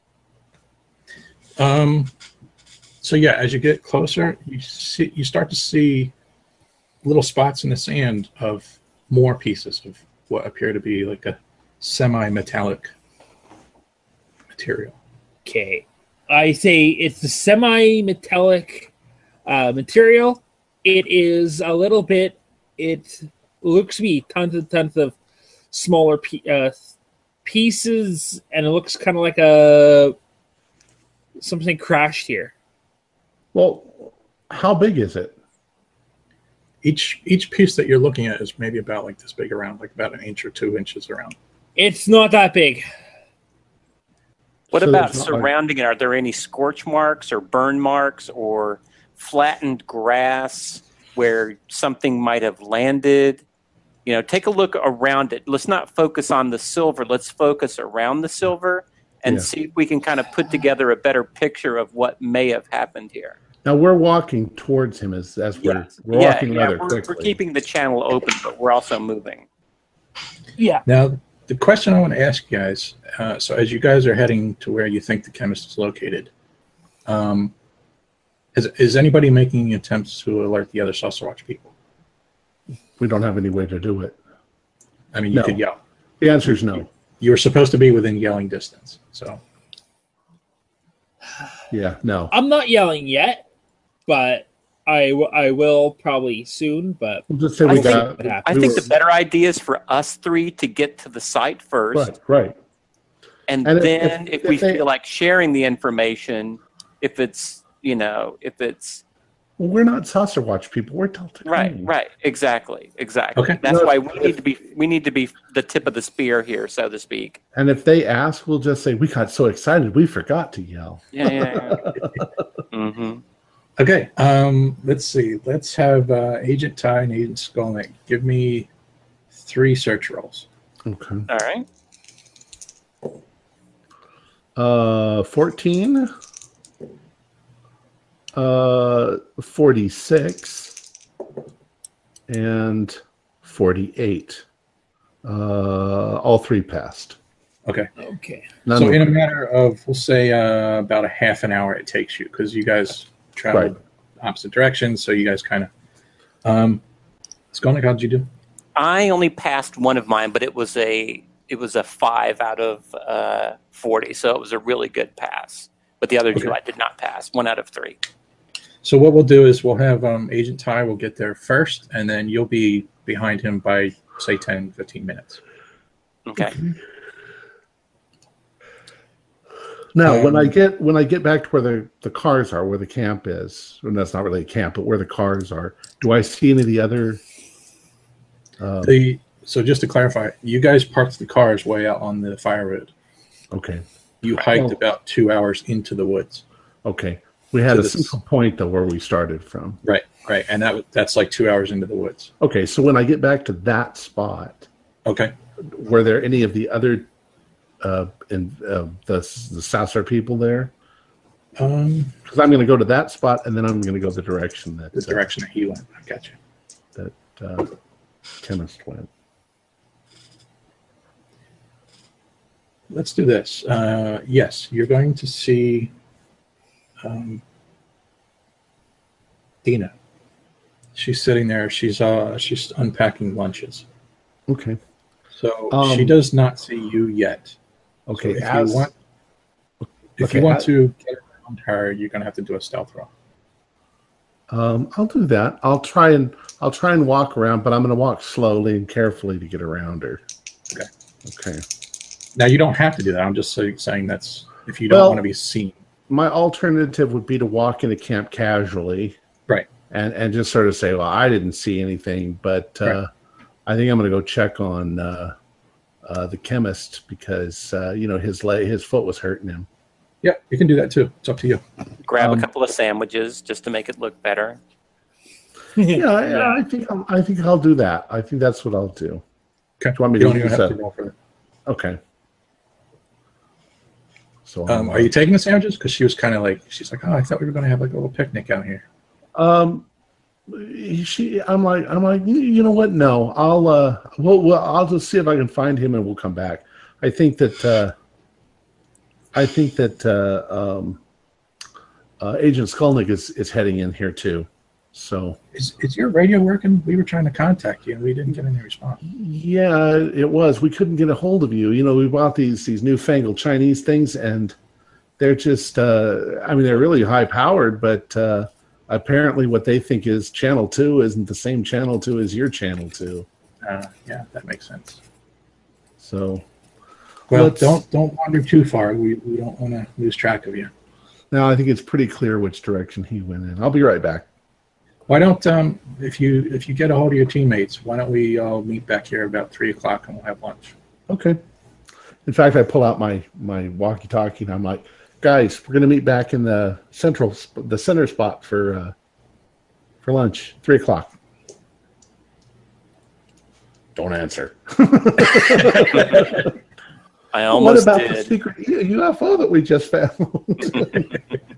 it. So yeah, as you get closer, you start to see little spots in the sand of more pieces of what appear to be like a semi-metallic material. Okay, I say it's the semi-metallic material. It is a little bit. It looks to be tons of smaller pieces, and it looks kind of like something crashed here. Well, how big is it? Each piece that you're looking at is maybe about like this big around, like about 1 inch or 2 inches around. It's not that big. What So about there's not like- surrounding it? Are there any scorch marks or burn marks or flattened grass where something might have landed? Take a look around it. Let's not focus on the silver. Let's focus around the silver and Yeah. see if we can kind of put together a better picture of what may have happened here. Now we're walking towards him as we're walking rather we're quickly. keeping the channel open, but we're also moving. Yeah. Now, the question I want to ask you guys, so as you guys are heading to where you think the chemist is located, is anybody making attempts to alert the other Saucer Watch people? We don't have any way to do it. I mean, you No. could yell. The answer is no. You were supposed to be within yelling distance. So, Yeah, no. I'm not yelling yet, but I will probably soon. But We'll just say I we think- got. I we think were- the better idea is for us three to get to the site first. right. And And then if if we they- feel like sharing the information, if it's Well, we're not Saucer Watch people. We're Delta Green. right, exactly. Okay. That's No, why we need to be the tip of the spear here, so to speak. And if they ask, we'll just say we got so excited we forgot to yell. Yeah. hmm okay, let's see. Let's have Agent Ty and Agent Skolnick give me 3 search rolls. Okay. All right. 14. 46 and 48. All 3 passed. Okay. okay. None So were- in a matter of, we'll say about a half an hour it takes you, because you guys traveled Right. opposite directions, so you guys kind of Skolnick, how'd you do? I only passed one of mine, but it was a 5 out of 40, so it was a really good pass. But the other two Okay. I did not pass. 1 out of 3. So what we'll do is we'll have Agent Ty will get there first, and then you'll be behind him by, say, 10, 15 minutes. Okay. Now, when I get back to where the cars are, where the camp is, and that's not really a camp, but where the cars are, do I see any of the other? So just to clarify, you guys parked the cars way out on the fire road. Okay, You hiked Well- about 2 hours into the woods. okay. We had So a this- central point though where we started from. Right, and that's like 2 hours into the woods. Okay, so when I get back to that spot, Okay. were there any of the other the Saucer people there? Because I'm going to go to that spot, and then I'm going to go the direction that The direction that he went. I got you. that chemist went. let's do this. Yes, you're going to see Dina. She's sitting there. She's unpacking lunches. Okay. So she does not see you yet. Okay. So if you want to get around her, you're going to have to do a stealth roll. I'll do that. I'll try and walk around, but I'm going to walk slowly and carefully to get around her. Okay. Okay. Now you don't have to do that. I'm just saying that's if you don't want to be seen. My alternative would be to walk into camp casually, right, and just sort of say, "Well, I didn't see anything, but right. I think I'm going to go check on the chemist because his foot was hurting him." Yeah, you can do that too. It's up to you. Grab a couple of sandwiches just to make it look better. Yeah, I think I'll do that. I think that's what I'll do. Okay. Do you want me you to don't even use have to roll for that. Okay. So are you taking the sandwiches? Because she's like, oh, I thought we were going to have like a little picnic out here. I'm like, you know what? No, I'll just see if I can find him and we'll come back. I think that Agent Skolnick is heading in here too. So is your radio working? We were trying to contact you and we didn't get any response. Yeah, it was. We couldn't get a hold of you. We bought these newfangled Chinese things and they're just they're really high powered, but apparently what they think is channel 2 isn't the same channel 2 as your channel 2. Yeah, that makes sense. So well, don't wander too far. We don't want to lose track of you. Now I think it's pretty clear which direction he went in. I'll be right back. Why don't if you get a hold of your teammates, why don't we all meet back here about 3:00 and we'll have lunch? Okay. In fact, I pull out my walkie-talkie and I'm like, guys, we're going to meet back in the center spot for lunch, 3:00. Don't answer. I almost What about did. the secret UFO that we just found?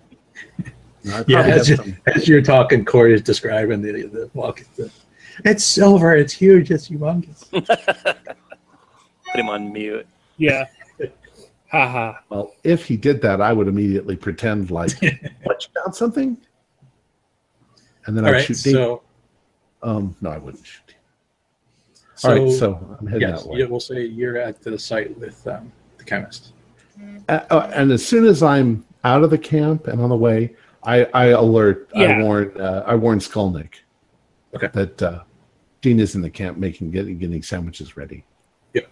As you're talking, Corey is describing the walkie. It's silver. It's huge. It's humongous. Put him on mute. Yeah. Haha. Well, if he did that, I would immediately pretend like, what, you found something? And then I'd shoot Dean. So, no, I wouldn't shoot. So, all right, so I'm heading that way. We'll say you're at the site with the chemist. And as soon as I'm out of the camp and on the way, I alert. Yeah. I warn Skolnick. Okay. That Dean is in the camp getting sandwiches ready. Yep.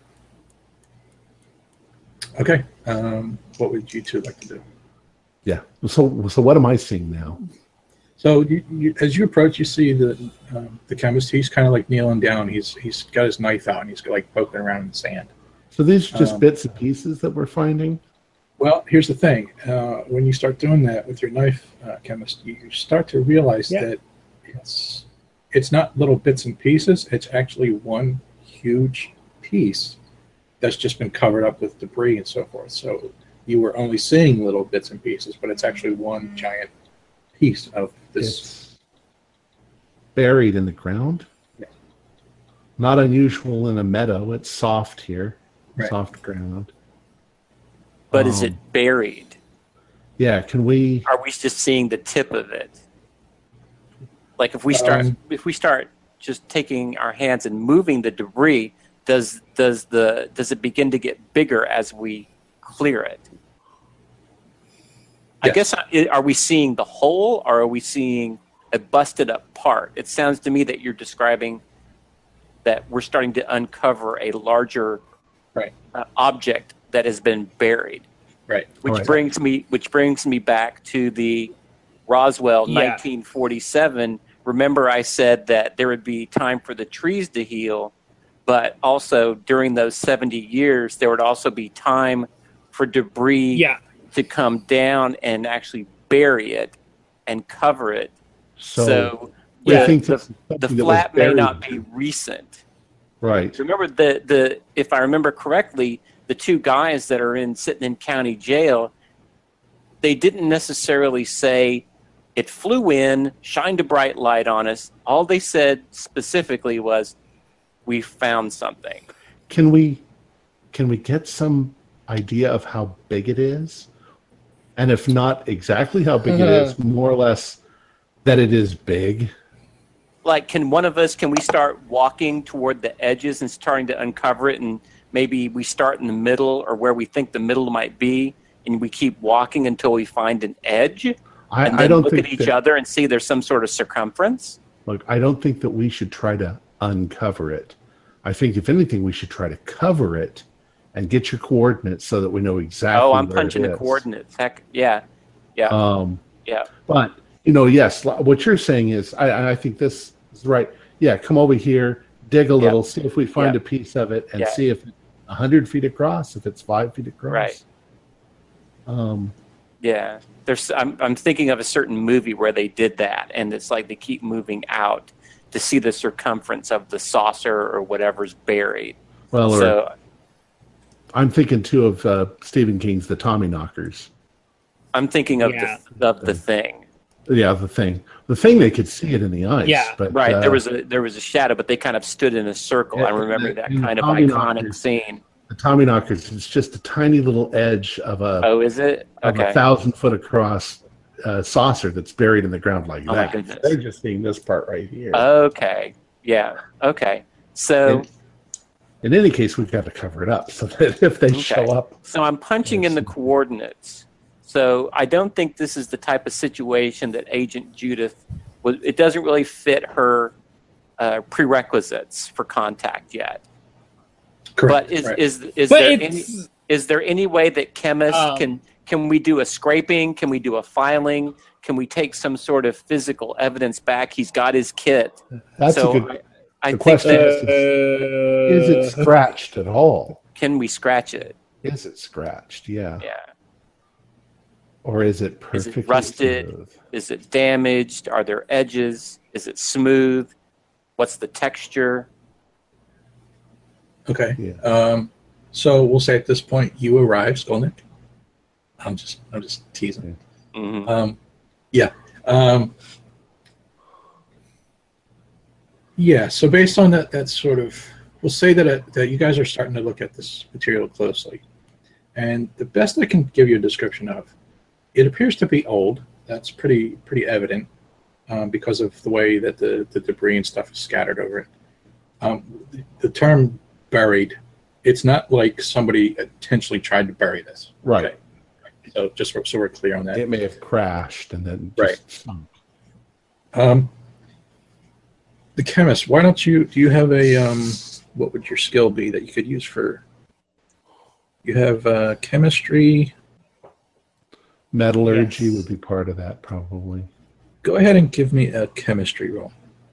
Okay. What would you two like to do? Yeah. So what am I seeing now? So you as you approach, you see the chemist. He's kind of like kneeling down. He's got his knife out and he's like poking around in the sand. So these are just bits and pieces that we're finding? Well, here's the thing. When you start doing that with your knife, chemist, you start to realize that it's not little bits and pieces. It's actually one huge piece that's just been covered up with debris and so forth. So you were only seeing little bits and pieces, but it's actually one giant piece of this. It's buried in the ground? Yeah. Not unusual in a meadow. It's soft here. Right. Soft ground. But is it buried? Yeah, can we... Are we just seeing the tip of it? Like if we start just taking our hands and moving the debris, does it begin to get bigger as we clear it? Yes. I guess, are we seeing the whole or are we seeing a busted up part? It sounds to me that you're describing that we're starting to uncover a larger object that has been buried. Right. Which brings me back to the Roswell 1947. Remember I said that there would be time for the trees to heal, but also during those 70 years there would also be time for debris to come down and actually bury it and cover it. So the flat may not be recent. Right. Remember if I remember correctly, the two guys that are sitting in county jail, they didn't necessarily say it flew in, shined a bright light on us. All they said specifically was, we found something. Can we get some idea of how big it is? And if not exactly how big it is, more or less that it is big. Like, can we start walking toward the edges and starting to uncover it, and maybe we start in the middle or where we think the middle might be, and we keep walking until we find an edge, and then I don't look think at each other and see there's some sort of circumference? Look, I don't think that we should try to uncover it. I think, if anything, we should try to cover it and get your coordinates so that we know exactly Oh, I'm where punching it the is. coordinates. Heck, yeah. Yeah. But, yes, what you're saying is, I think this is right. Yeah, come over here, dig a little, see if we find a piece of it, and see if it's 100 feet across, if it's 5 feet across. Right. Yeah. I'm thinking of a certain movie where they did that, and it's like they keep moving out to see the circumference of the saucer or whatever's buried. Well, I'm thinking, too, of Stephen King's The Tommyknockers. I'm thinking of the Thing. Yeah, the thing. The thing, they could see it in the ice. Yeah. But, right. There was a shadow, but they kind of stood in a circle. I remember that kind of iconic scene. The Tommyknockers is just a tiny little edge of a. Oh, is it? Okay. Of a 1,000-foot across saucer that's buried in the ground like that. My goodness. They're just seeing this part right here. Okay. Yeah. Okay. So. In any case, we've got to cover it up so that if they show up. So I'm punching in the coordinates. So I don't think this is the type of situation that Agent Judith it doesn't really fit her prerequisites for contact yet. Correct. But is there any way that chemists can we do a scraping? Can we do a filing? Can we take some sort of physical evidence back? He's got his kit. That's a good. The question is it scratched at all? Can we scratch it? Is it scratched? Yeah. Yeah. Or is it perfectly Is it rusted? smooth? Is it damaged? Are there edges? Is it smooth? What's the texture? Okay. Yeah. So we'll say at this point you arrive, Skolnick. I'm just teasing. Mm-hmm. Yeah. So based on that sort of, we'll say that you guys are starting to look at this material closely, and the best I can give you a description of, it appears to be old. That's pretty evident because of the way that the debris and stuff is scattered over it. The term buried, it's not like somebody intentionally tried to bury this. Right. Okay? So just so we're clear on that. It may have crashed and then just sunk. The chemist, why don't do you have a, what would your skill be that you could use for, you have chemistry. Metallurgy would be part of that, probably. Go ahead and give me a chemistry roll.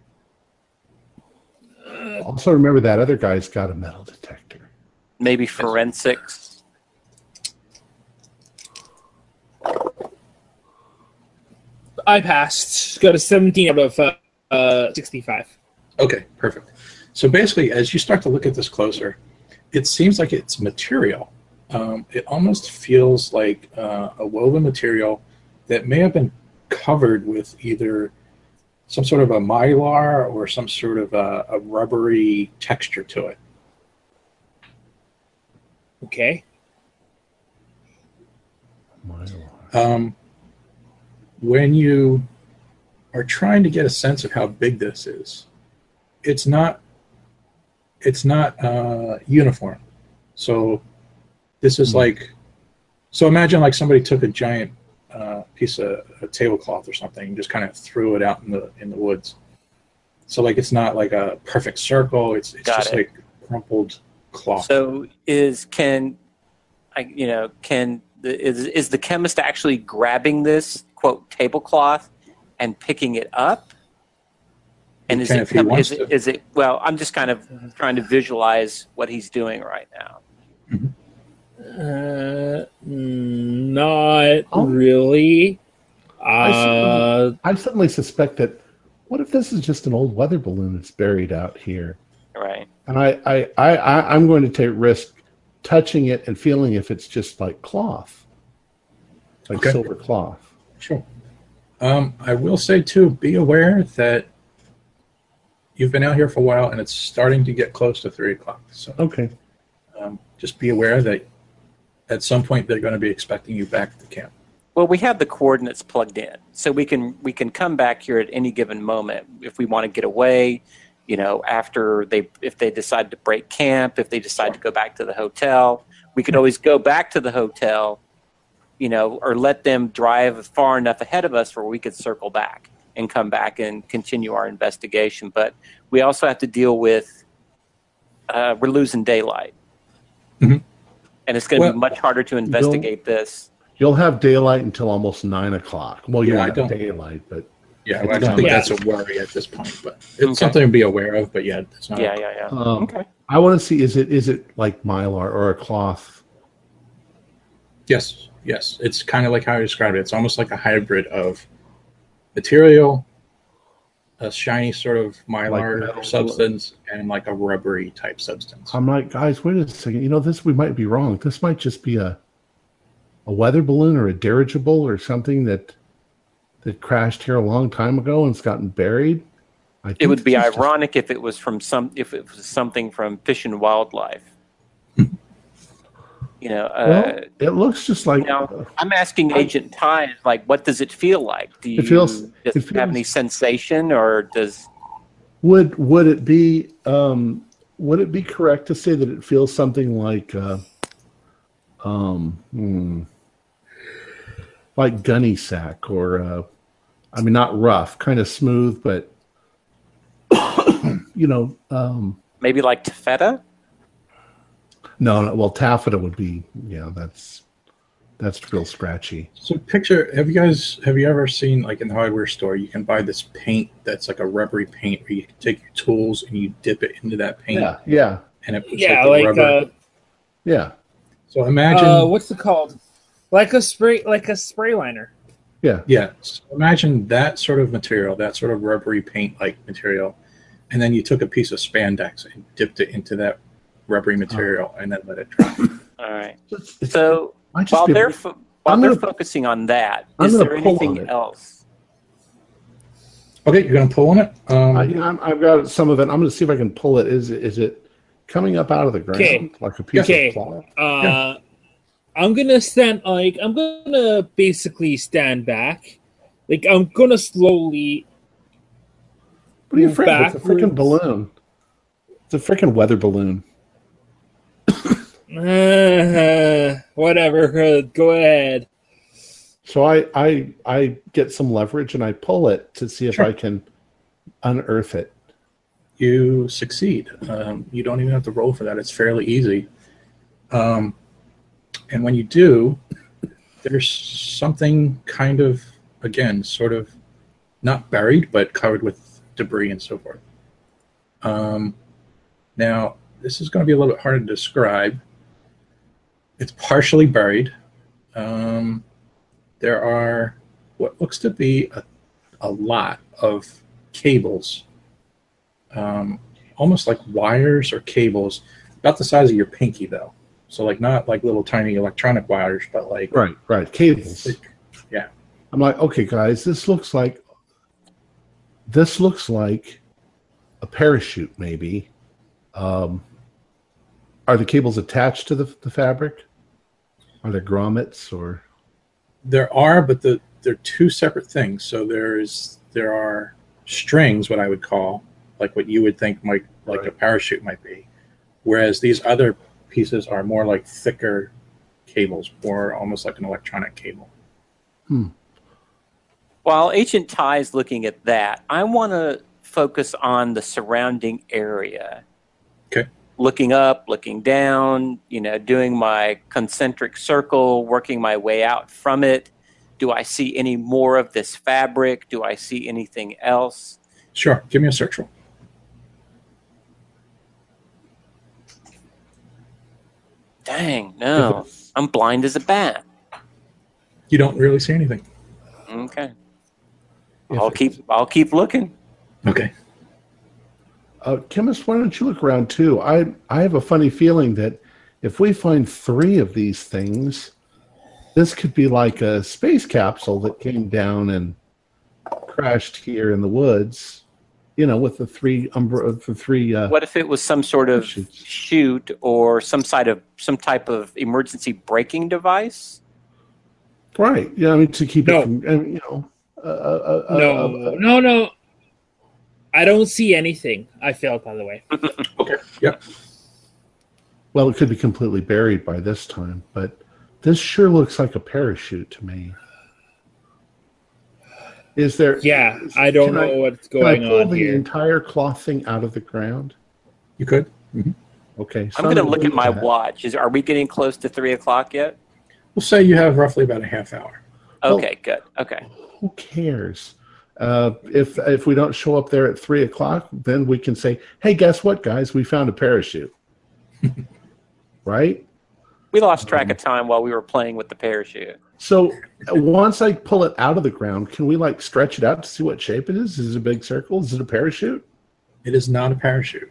Also, remember that other guy's got a metal detector. Maybe forensics. I passed. Got a 17 out of 65. Okay, perfect. So basically, as you start to look at this closer, it seems like it's material. It almost feels like a woven material that may have been covered with either some sort of a mylar or some sort of a rubbery texture to it. Okay. Mylar. When you are trying to get a sense of how big this is, it's not uniform. So this is like, so imagine like somebody took a giant piece of a tablecloth or something and just kind of threw it out in the woods. So like it's not like a perfect circle. It's just like crumpled cloth. So is the chemist actually grabbing this quote tablecloth and picking it up? And is it well, I'm just kind of trying to visualize what he's doing right now. Mm-hmm. Not really. I suddenly suspect that, what if this is just an old weather balloon that's buried out here? Right. And I'm going to take risk touching it and feeling if it's just like cloth, like silver cloth. Sure. I will say too, be aware that you've been out here for a while and it's starting to get close to 3 o'clock. So okay. Just be aware that at some point they're going to be expecting you back at the camp. Well, we have the coordinates plugged in, so we can come back here at any given moment if we want to get away. After if they decide to break camp, if they decide to go back to the hotel, we could always go back to the hotel, or let them drive far enough ahead of us where we could circle back and come back and continue our investigation. But we also have to deal with we're losing daylight, and it's going to be much harder to investigate this. You'll have daylight until almost 9 o'clock. Well, you won't have daylight, but I don't think that's a worry at this point. But it's something to be aware of. But it's not. Yeah. Okay. I want to see is it like Mylar or a cloth? Yes. It's kind of like how I described it. It's almost like a hybrid of material, a shiny sort of Mylar substance, and like a rubbery type substance. I'm like, guys, wait a second. We might be wrong. This might just be a weather balloon or a dirigible or something that crashed here a long time ago and it's gotten buried. It would be ironic if it was something from Fish and Wildlife. Well, it looks just like. I'm asking Agent Ty, what does it feel like? Does it have any sensation, or does? Would it be correct to say that it feels something like like gunny sack, or not rough, kind of smooth, but maybe like taffeta? No, well, taffeta would be, that's real scratchy. So have you ever seen, like in the hardware store, you can buy this paint that's like a rubbery paint where you can take your tools and you dip it into that paint. Yeah. And it puts rubber. So imagine what's it called? Like a spray liner. Yeah. Yeah. So imagine that sort of material, that sort of rubbery paint-like material, and then you took a piece of spandex and dipped it into that rubbery material and then let it dry. All right. So while they're focusing on that, is there anything else? Okay, you're going to pull on it? I've got some of it. I'm going to see if I can pull it. Is it coming up out of the ground like a piece of cloth? I'm gonna basically stand back. I'm gonna slowly. What are you afraid of? It's a freaking balloon. It's a freaking weather balloon. Whatever. Go ahead. So I get some leverage and I pull it to see if I can unearth it. You succeed. You don't even have to roll for that. It's fairly easy. And when you do, there's something kind of, again, sort of not buried, but covered with debris and so forth. Now, this is going to be a little bit harder to describe. It's partially buried. There are what looks to be a lot of cables, almost like wires or cables, about the size of your pinky, though. So, not like little tiny electronic wires, but like right cables. Yeah. I'm like, okay, guys, this looks like a parachute, maybe. Are the cables attached to the fabric? Are there grommets or? There are, but they're two separate things. So there are strings, what I would call, like what you would think a parachute might be, whereas these other pieces are more like thicker cables, more almost like an electronic cable. While Agent Ty is looking at that, I want to focus on the surrounding area. Okay. Looking up, looking down, doing my concentric circle, working my way out from it. Do I see any more of this fabric? Do I see anything else? Sure. Give me a search roll. Dang, no. I'm blind as a bat. You don't really see anything. Okay. I'll keep looking. Okay. Chemist, why don't you look around too? I have a funny feeling that if we find 3 of these things, this could be like a space capsule that came down and crashed here in the woods. with the three What if it was some sort of chutes. chute or some type of emergency braking device? Right. Yeah, I mean, to keep No. it from, No. I don't see anything. I failed, by the way. Okay. Yep. well, it could be completely buried by this time, but this sure looks like a parachute to me. Is there? Yeah, I don't can know what's Can I going pull on the here. entire cloth thing out of the ground? You could. Mm-hmm. Okay. So I'm going to look gonna at do my that. watch. Are we getting close to 3:00 yet? We'll say you have roughly about a half hour. Okay, good. Okay. Who cares? If we don't show up there at 3:00, then we can say, "Hey, guess what, guys? We found a parachute." Right? We lost track of time while we were playing with the parachute. So once I pull it out of the ground, can we stretch it out to see what shape it is? Is it a big circle? Is it a parachute? It is not a parachute.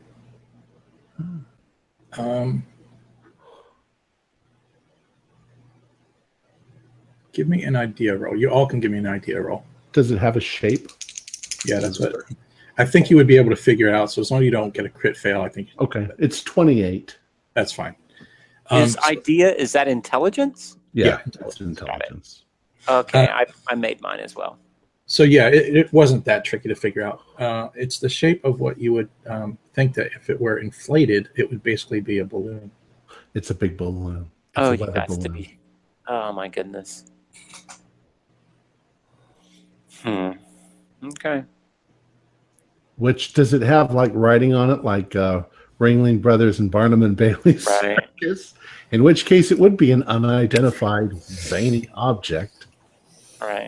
Give me an idea roll. You all can give me an idea roll. Does it have a shape? Yeah, that's what. I think you would be able to figure it out. So as long as you don't get a crit fail, I think Okay, it's 28. that's fine. Is that intelligence? Yeah. It's intelligence. Okay, I made mine as well. So yeah, it wasn't that tricky to figure out. It's the shape of what you would think that if it were inflated, it would basically be a balloon. It's a big balloon. It's Oh, a you weather got to balloon. be. Oh my goodness. Okay. Which does it have writing on it like Ringling Brothers and Barnum and Bailey's Right. circus? In which case it would be an unidentified zany object. All right.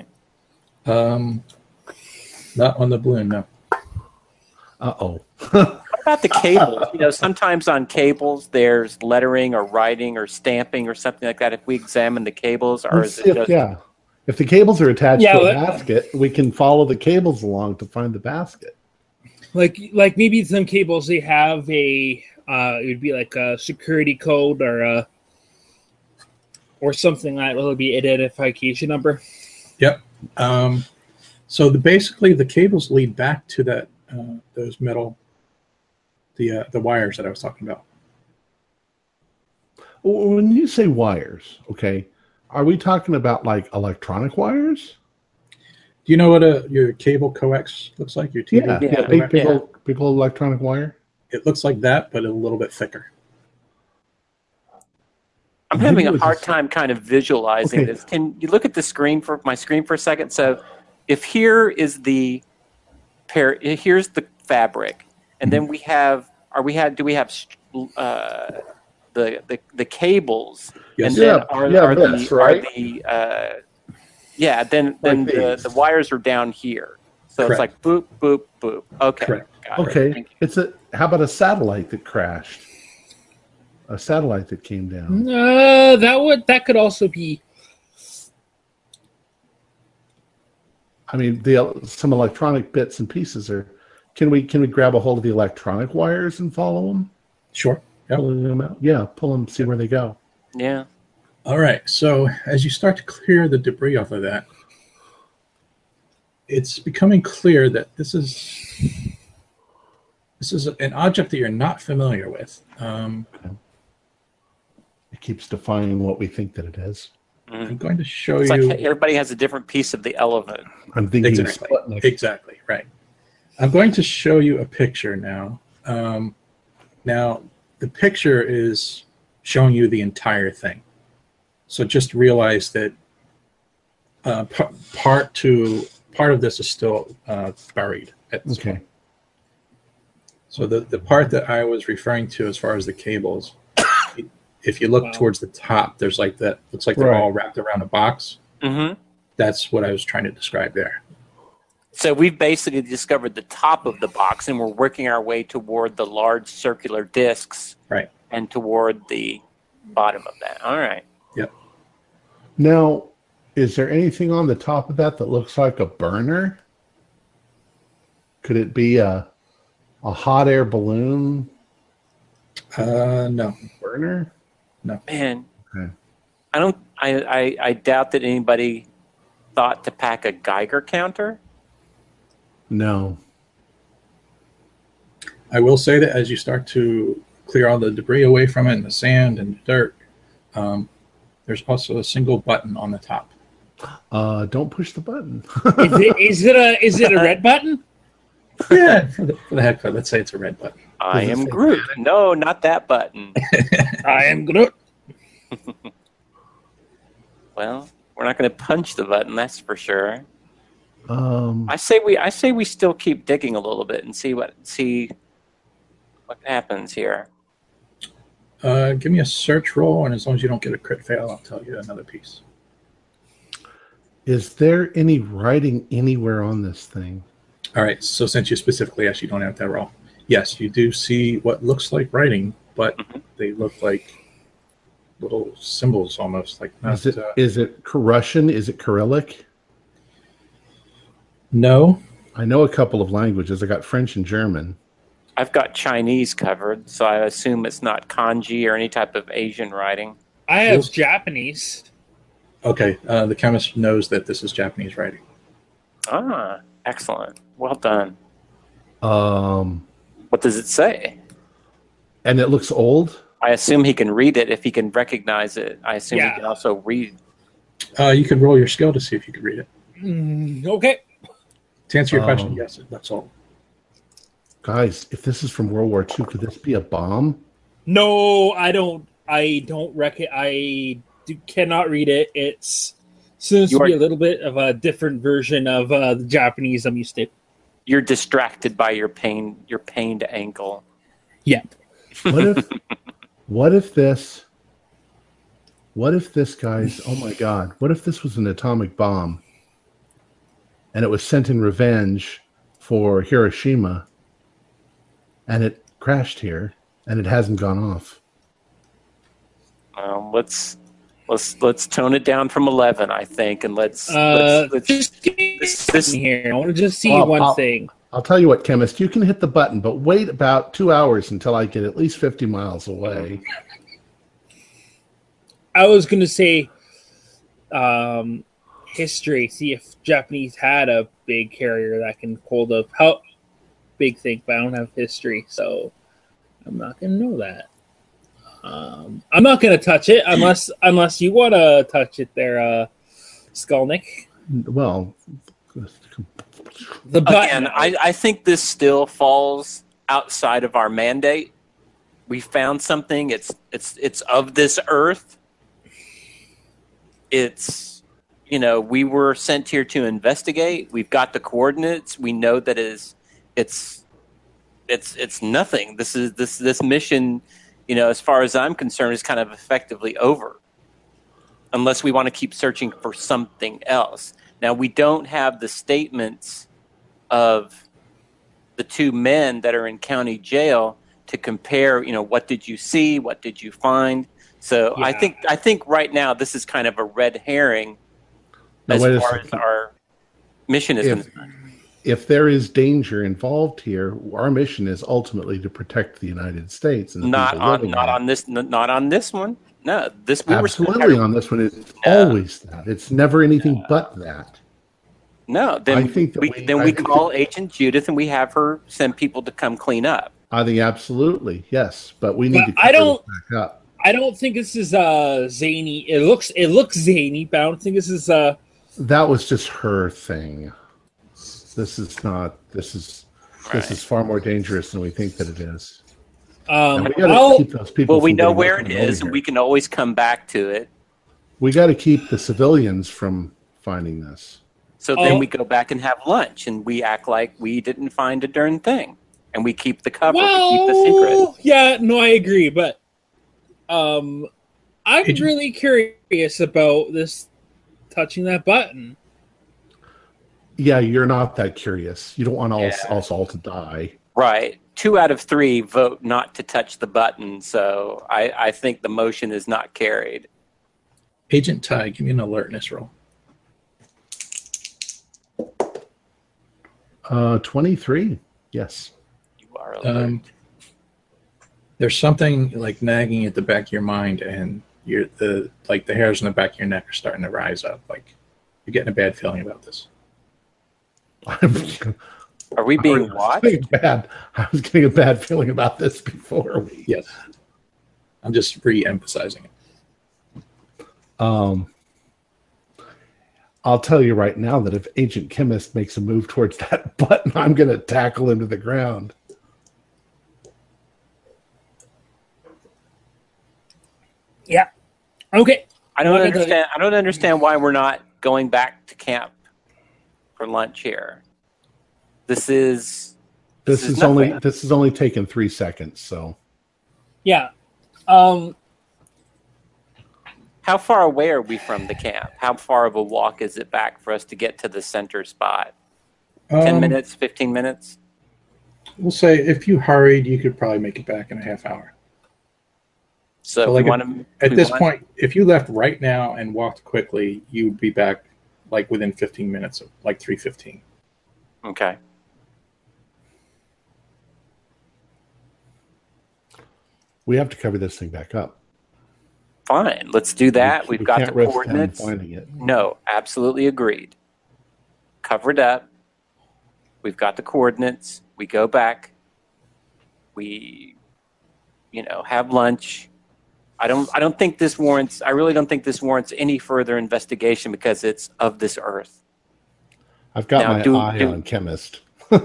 Not on the balloon, no. Uh-oh. What about the cables? Sometimes on cables there's lettering or writing or stamping or something like that. If we examine the cables, or Let's is see it just if the cables are attached Yeah, to a let- basket, we can follow the cables along to find the basket. Like maybe some cables they have it would be like a security code or something like that. Will be an identification number? Yep. So basically the cables lead back to that those metal the wires that I was talking about. When you say wires, okay, are we talking about electronic wires? Do you know what your cable coax looks like? Your TV? Yeah. Big old electronic wire. It looks like that, but a little bit thicker. I'm Maybe having it a was hard just- time kind of visualizing Okay. this. Can you look at my screen for a second? So if here is here's the fabric, and then do we have the cables, Yes. and then then these. the wires are down here. So Correct. it's like boop boop boop. Okay. Correct. Got it. Okay, Thank you. how about a satellite that crashed? A satellite that came down. That could also be. I mean, some electronic bits and pieces are. Can we grab a hold of the electronic wires and follow them? Sure. Yep. Pulling them out. Yeah, pull them, see where they go. Yeah. All right. So as you start to clear the debris off of that, it's becoming clear that this is an object that you're not familiar with. It keeps defining what we think that it is. I'm going to show It's you. like everybody has a different piece of the elephant. I'm thinking Exactly. Sputnik. Exactly. Right. I'm going to show you a picture now. Now, the picture is showing you the entire thing. So just realize that part of this is still buried at this Okay. point. So the part that I was referring to as far as the cables, if you look Wow. towards the top, there's like that. Looks like they're Right. all wrapped around a box. Mm-hmm. That's what I was trying to describe there. So we've basically discovered the top of the box, and we're working our way toward the large circular discs, Right. and toward the bottom of that. All right. Yep. Now, is there anything on the top of that looks like a burner? Could it be a hot air balloon No. burner? Man, Okay. I doubt that anybody thought to pack a Geiger counter. No. I will say that as you start to clear all the debris away from it and the sand and the dirt, there's also a single button on the top. Don't push the button. Is it a red button? Yeah, for the heck of it, let's say it's a red button. I am Groot. No, not that button. I am Groot. Well, we're not going to punch the button, that's for sure. I say we still keep digging a little bit and see what happens here. Give me a search roll, and as long as you don't get a crit fail, I'll tell you another piece. Is there any writing anywhere on this thing? All right, so since you specifically asked, you don't have that roll. Yes, you do see what looks like writing, but they look like little symbols almost. Like not, is it Russian? Is it Cyrillic? No. I know a couple of languages. I got French and German. I've got Chinese covered, so I assume it's not kanji or any type of Asian writing. I have Japanese. Okay, the chemist knows that this is Japanese writing. Ah, excellent. Well done. What does it say? And it looks old? I assume he can read it if he can recognize it. I assume he can also read. You can roll your skill to see if you can read it. Okay. To answer your question, yes, that's all. Guys, if this is from World War II, could this be a bomb? No, I don't reckon. I cannot read it. It's seems to be a little bit of a different version of the Japanese I'm used to. You're distracted by your pained ankle. Yeah. What if this, guys, oh my God, what if this was an atomic bomb and it was sent in revenge for Hiroshima and it crashed here and it hasn't gone off? Let's tone it down from 11, I think, and let's just this here. I want to just see one thing. I'll tell you what, chemist, you can hit the button, but wait about 2 hours until I get at least 50 miles away. I was going to say history, see if Japanese had a big carrier that can hold a big thing, but I don't have history, so I'm not going to know that. I'm not going to touch it unless you want to touch it there, Skolnick. Well, again, I think this still falls outside of our mandate. We found something. It's of this earth. It's, we were sent here to investigate. We've got the coordinates. We know that it's nothing. This mission, as far as I'm concerned, is kind of effectively over. Unless we want to keep searching for something else. Now, we don't have the statements of the two men that are in county jail to compare, what did you see? What did you find? So yeah. I think right now this is kind of a red herring as far as our mission is concerned. If there is danger involved here, our mission is ultimately to protect the United States. And not on this one. No, absolutely on this one. It's always that. It's never anything but that. No, then we call Agent Judith and we have her send people to come clean up. I think absolutely yes, but we need to keep this back up. I don't think this is zany. It looks zany, but I don't think this is That was just her thing. This is not. This is far more dangerous than we think that it is. We got to keep those people. Well, we know where it is, and we can always come back to it. We got to keep the civilians from finding this. So then we go back and have lunch, and we act like we didn't find a darn thing, and we keep the cover, we keep the secret. Yeah, no, I agree, but I'm really curious about this touching that button. Yeah, you're not that curious. You don't want us all to die. Right. 2 out of 3 vote not to touch the button, so I think the motion is not carried. Agent Ty, give me an alertness roll. 23. Yes. You are alert. There's something like nagging at the back of your mind, and the hairs on the back of your neck are starting to rise up. Like you're getting a bad feeling about this. Are we being watched? I was getting a bad feeling about this before we. Yes. I'm just re-emphasizing it. I'll tell you right now that if Agent Chemist makes a move towards that button, I'm going to tackle him to the ground. Yeah. Okay. I don't understand why we're not going back to camp for lunch here. This is only taken 3 seconds, so. Yeah. How far away are we from the camp? How far of a walk is it back for us to get to the center spot? 10 minutes, 15 minutes? We'll say if you hurried, you could probably make it back in a half hour. So like at this point, if you left right now and walked quickly, you'd be back like within 15 minutes, like 3:15. Okay. We have to cover this thing back up. Fine, let's do that. We've got the coordinates. Finding it. No, absolutely agreed. Cover it up. We've got the coordinates. We go back. We, have lunch. I don't think this warrants. I really don't think this warrants any further investigation because it's of this Earth. I've got my eye on Chemist.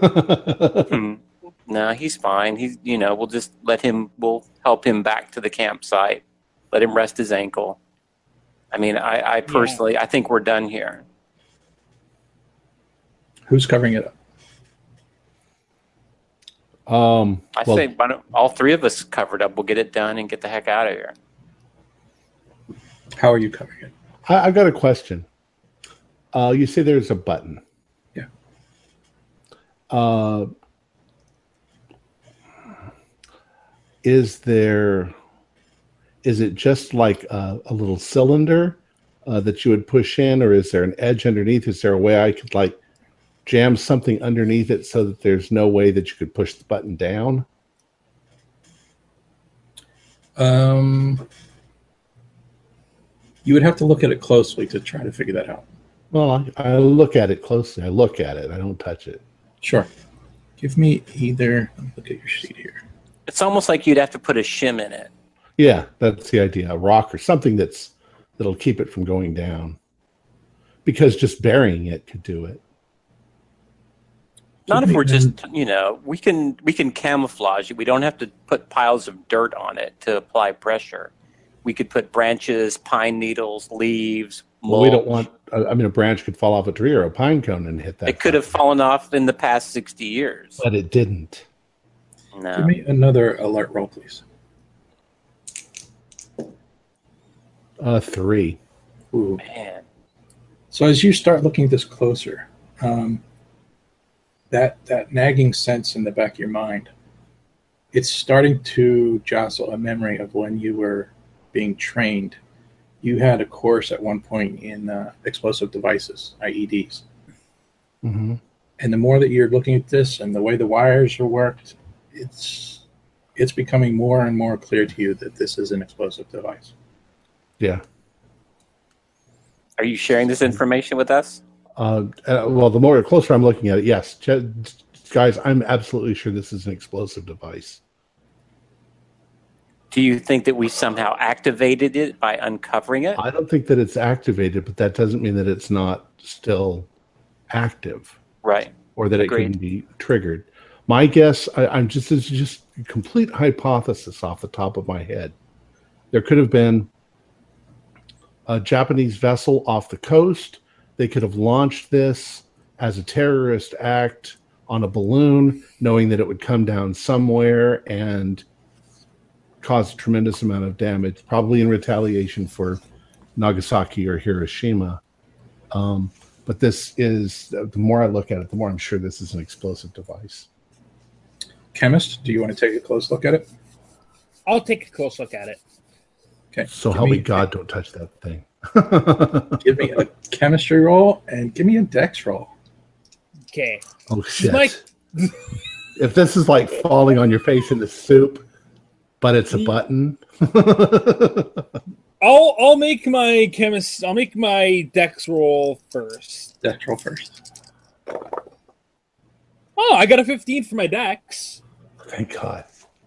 No, he's fine. He's, we'll just we'll help him back to the campsite. Let him rest his ankle. I mean, I personally, I think we're done here. Who's covering it up? I say why don't all three of us covered up. We'll get it done and get the heck out of here. How are you covering it? I've got a question. You say there's a button. Yeah. Is it just like a little cylinder that you would push in, or is there an edge underneath? Is there a way I could jam something underneath it so that there's no way that you could push the button down? You would have to look at it closely to try to figure that out. Well, I look at it closely. I look at it. I don't touch it. Sure. Give me either. Let me look at your sheet here. It's almost like you'd have to put a shim in it. Yeah, that's the idea. A rock or something that'll keep it from going down. Because just burying it could do it. Not if we're just, we can camouflage it. We don't have to put piles of dirt on it to apply pressure. We could put branches, pine needles, leaves, mulch. Well, we don't want, a branch could fall off a tree or a pine cone and hit that. It could have fallen off in the past 60 years. But it didn't. No. Give me another alert roll, please. 3. Ooh. Man. So as you start looking at this closer, that nagging sense in the back of your mind, it's starting to jostle a memory of when you were being trained. You had a course at one point in explosive devices, IEDs. Mm-hmm. And the more that you're looking at this and the way the wires are worked, it's becoming more and more clear to you that this is an explosive device. Yeah. Are you sharing this information with us? Well, the more closer I'm looking at it, yes. Guys, I'm absolutely sure this is an explosive device. Do you think that we somehow activated it by uncovering it? I don't think that it's activated, but that doesn't mean that it's not still active. Right. Or that Agreed. It can be triggered. My guess, it's just a complete hypothesis off the top of my head. There could have been a Japanese vessel off the coast. They could have launched this as a terrorist act on a balloon, knowing that it would come down somewhere and cause a tremendous amount of damage, probably in retaliation for Nagasaki or Hiroshima. But this is, the more I look at it, the more I'm sure this is an explosive device. Chemist, do you want to take a close look at it? I'll take a close look at it. Okay. So help me God, don't touch that thing. Give me a chemistry roll and give me a dex roll. Okay. Oh, shit. If this is like falling on your face in the soup, but it's a button. I'll make my dex roll first. Dex roll first. Oh, I got a 15 for my dex. Thank God.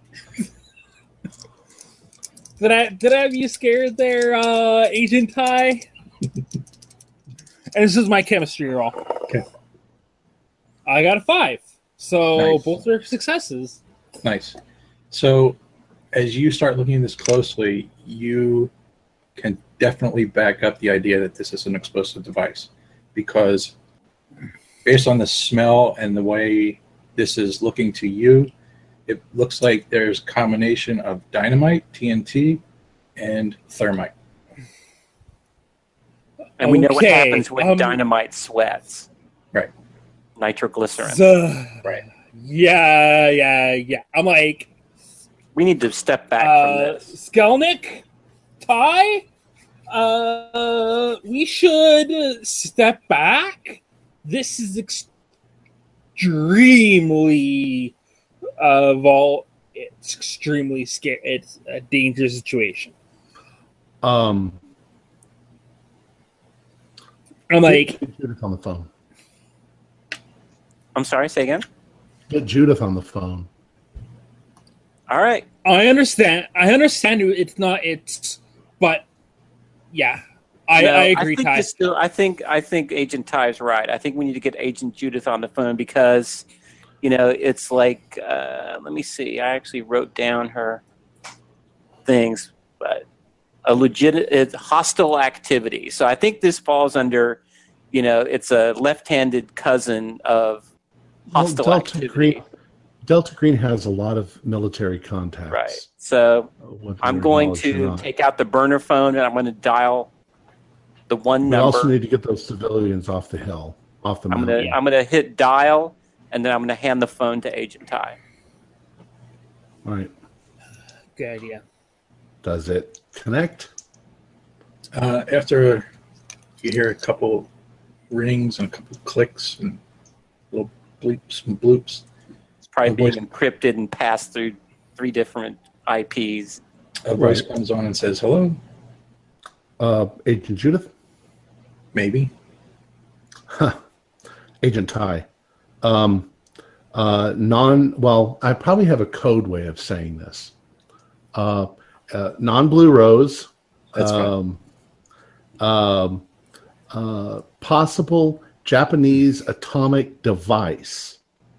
Did I have you scared there, Agent Ty? And this is my chemistry roll. Okay. I got a 5. So Nice. both are successes. Nice. So as you start looking at this closely, you can definitely back up the idea that this is an explosive device, because based on the smell and the way this is looking to you, it looks like there's a combination of dynamite, TNT, and thermite. And we know what Okay, happens when dynamite sweats. Right. Nitroglycerin. Right. Yeah. I'm like, We need to step back from this. Skelnick, Ty, we should step back. This is extremely it's extremely scary. It's a dangerous situation. I'm like, get Judith on the phone. I'm sorry, say again? Get Judith on the phone. All right. I understand. It's not. But yeah, I agree, Ty. I think Agent Ty is right. I think we need to get Agent Judith on the phone because, it's like, let me see. I actually wrote down her things, but it's hostile activity. So I think this falls under, it's a left-handed cousin of hostile activity. Delta Green has a lot of military contacts. Right. So I'm going to take out the burner phone and I'm going to dial the one number. We also need to get those civilians off the hill, off the mountain. I'm going to hit dial, and then I'm going to hand the phone to Agent Ty. All right. Good idea. Does it connect? After you hear a couple rings and a couple clicks and little bleeps and bloops, probably being encrypted and passed through 3 different IPs. A voice comes on and says, "Hello." Agent Judith? Maybe. Agent Ty. Well, I probably have a code way of saying this. Non-blue rose. That's fine. Possible Japanese atomic device.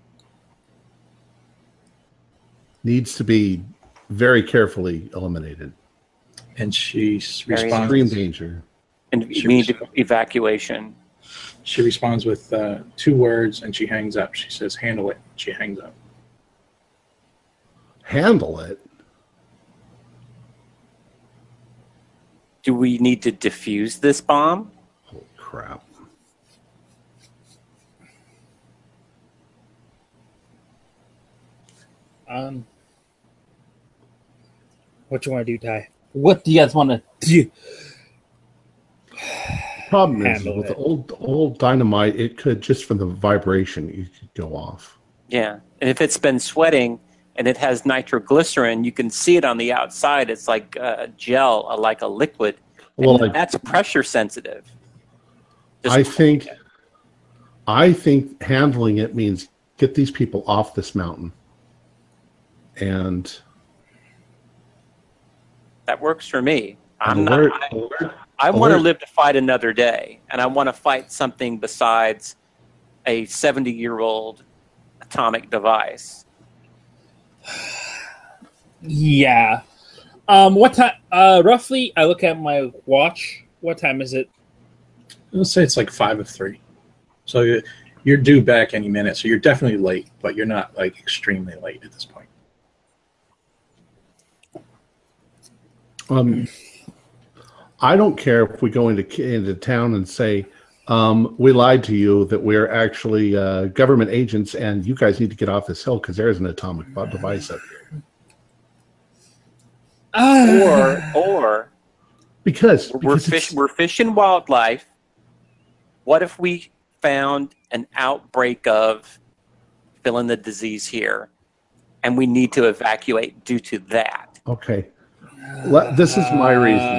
Needs to be very carefully eliminated. And she responds. Extreme danger. And you need evacuation. She responds with 2 words, and she hangs up. She says, "Handle it." She hangs up. Handle it? Do we need to defuse this bomb? Holy crap. What you want to do, Ty? What do you guys want to do? The problem is with the old dynamite, it could, just from the vibration, it could go off. Yeah. And if it's been sweating and it has nitroglycerin, you can see it on the outside. It's like a gel, like a liquid. Well, that's pressure sensitive. I think handling it means get these people off this mountain. And that works for me. I Oh, want to live to fight another day, and I want to fight something besides a 70-year-old atomic device. Yeah. What time? Roughly, I look at my watch. What time is it? Let's say it's like 5 of 3. So you're due back any minute. So you're definitely late, but you're not like extremely late at this point. I don't care if we go into town and say, we lied to you, that we're actually government agents and you guys need to get off this hill because there's an atomic device up here. Or because we're fishing wildlife. What if we found an outbreak of fill in the disease here and we need to evacuate due to that? Okay. This is my reason.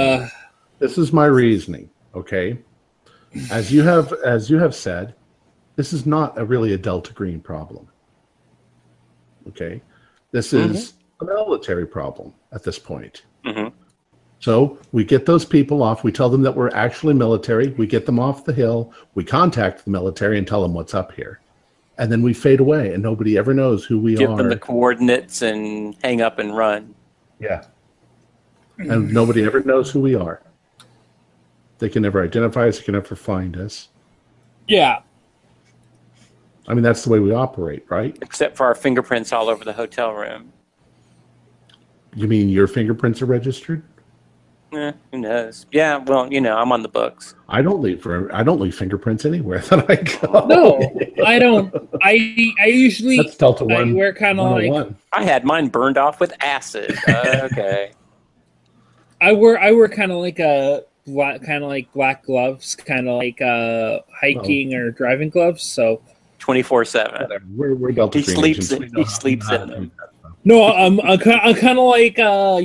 This is my reasoning. Okay. As you have said, This is not really a Delta Green problem. Okay? This is a military problem at this point. So we get those people off. We tell them that we're actually military. We get them off the hill. We contact the military and tell them what's up here. And then we fade away, and nobody ever knows who we are. Give them the coordinates and hang up and run. Yeah. And nobody ever knows who we are. They can never identify us. They can never find us. Yeah. I mean, that's the way we operate, right? Except for our fingerprints all over the hotel room. You mean your fingerprints are registered? Who knows? Yeah, well, I'm on the books. I don't leave fingerprints anywhere that I go. No, I don't. I usually That's Delta One. I wear kind of like I had mine burned off with acid. Okay. I wear kind of like black gloves, kind of like hiking or driving gloves. So 24/7. We're Delta He Green sleeps. agents. He sleeps in them. no, I'm kind of like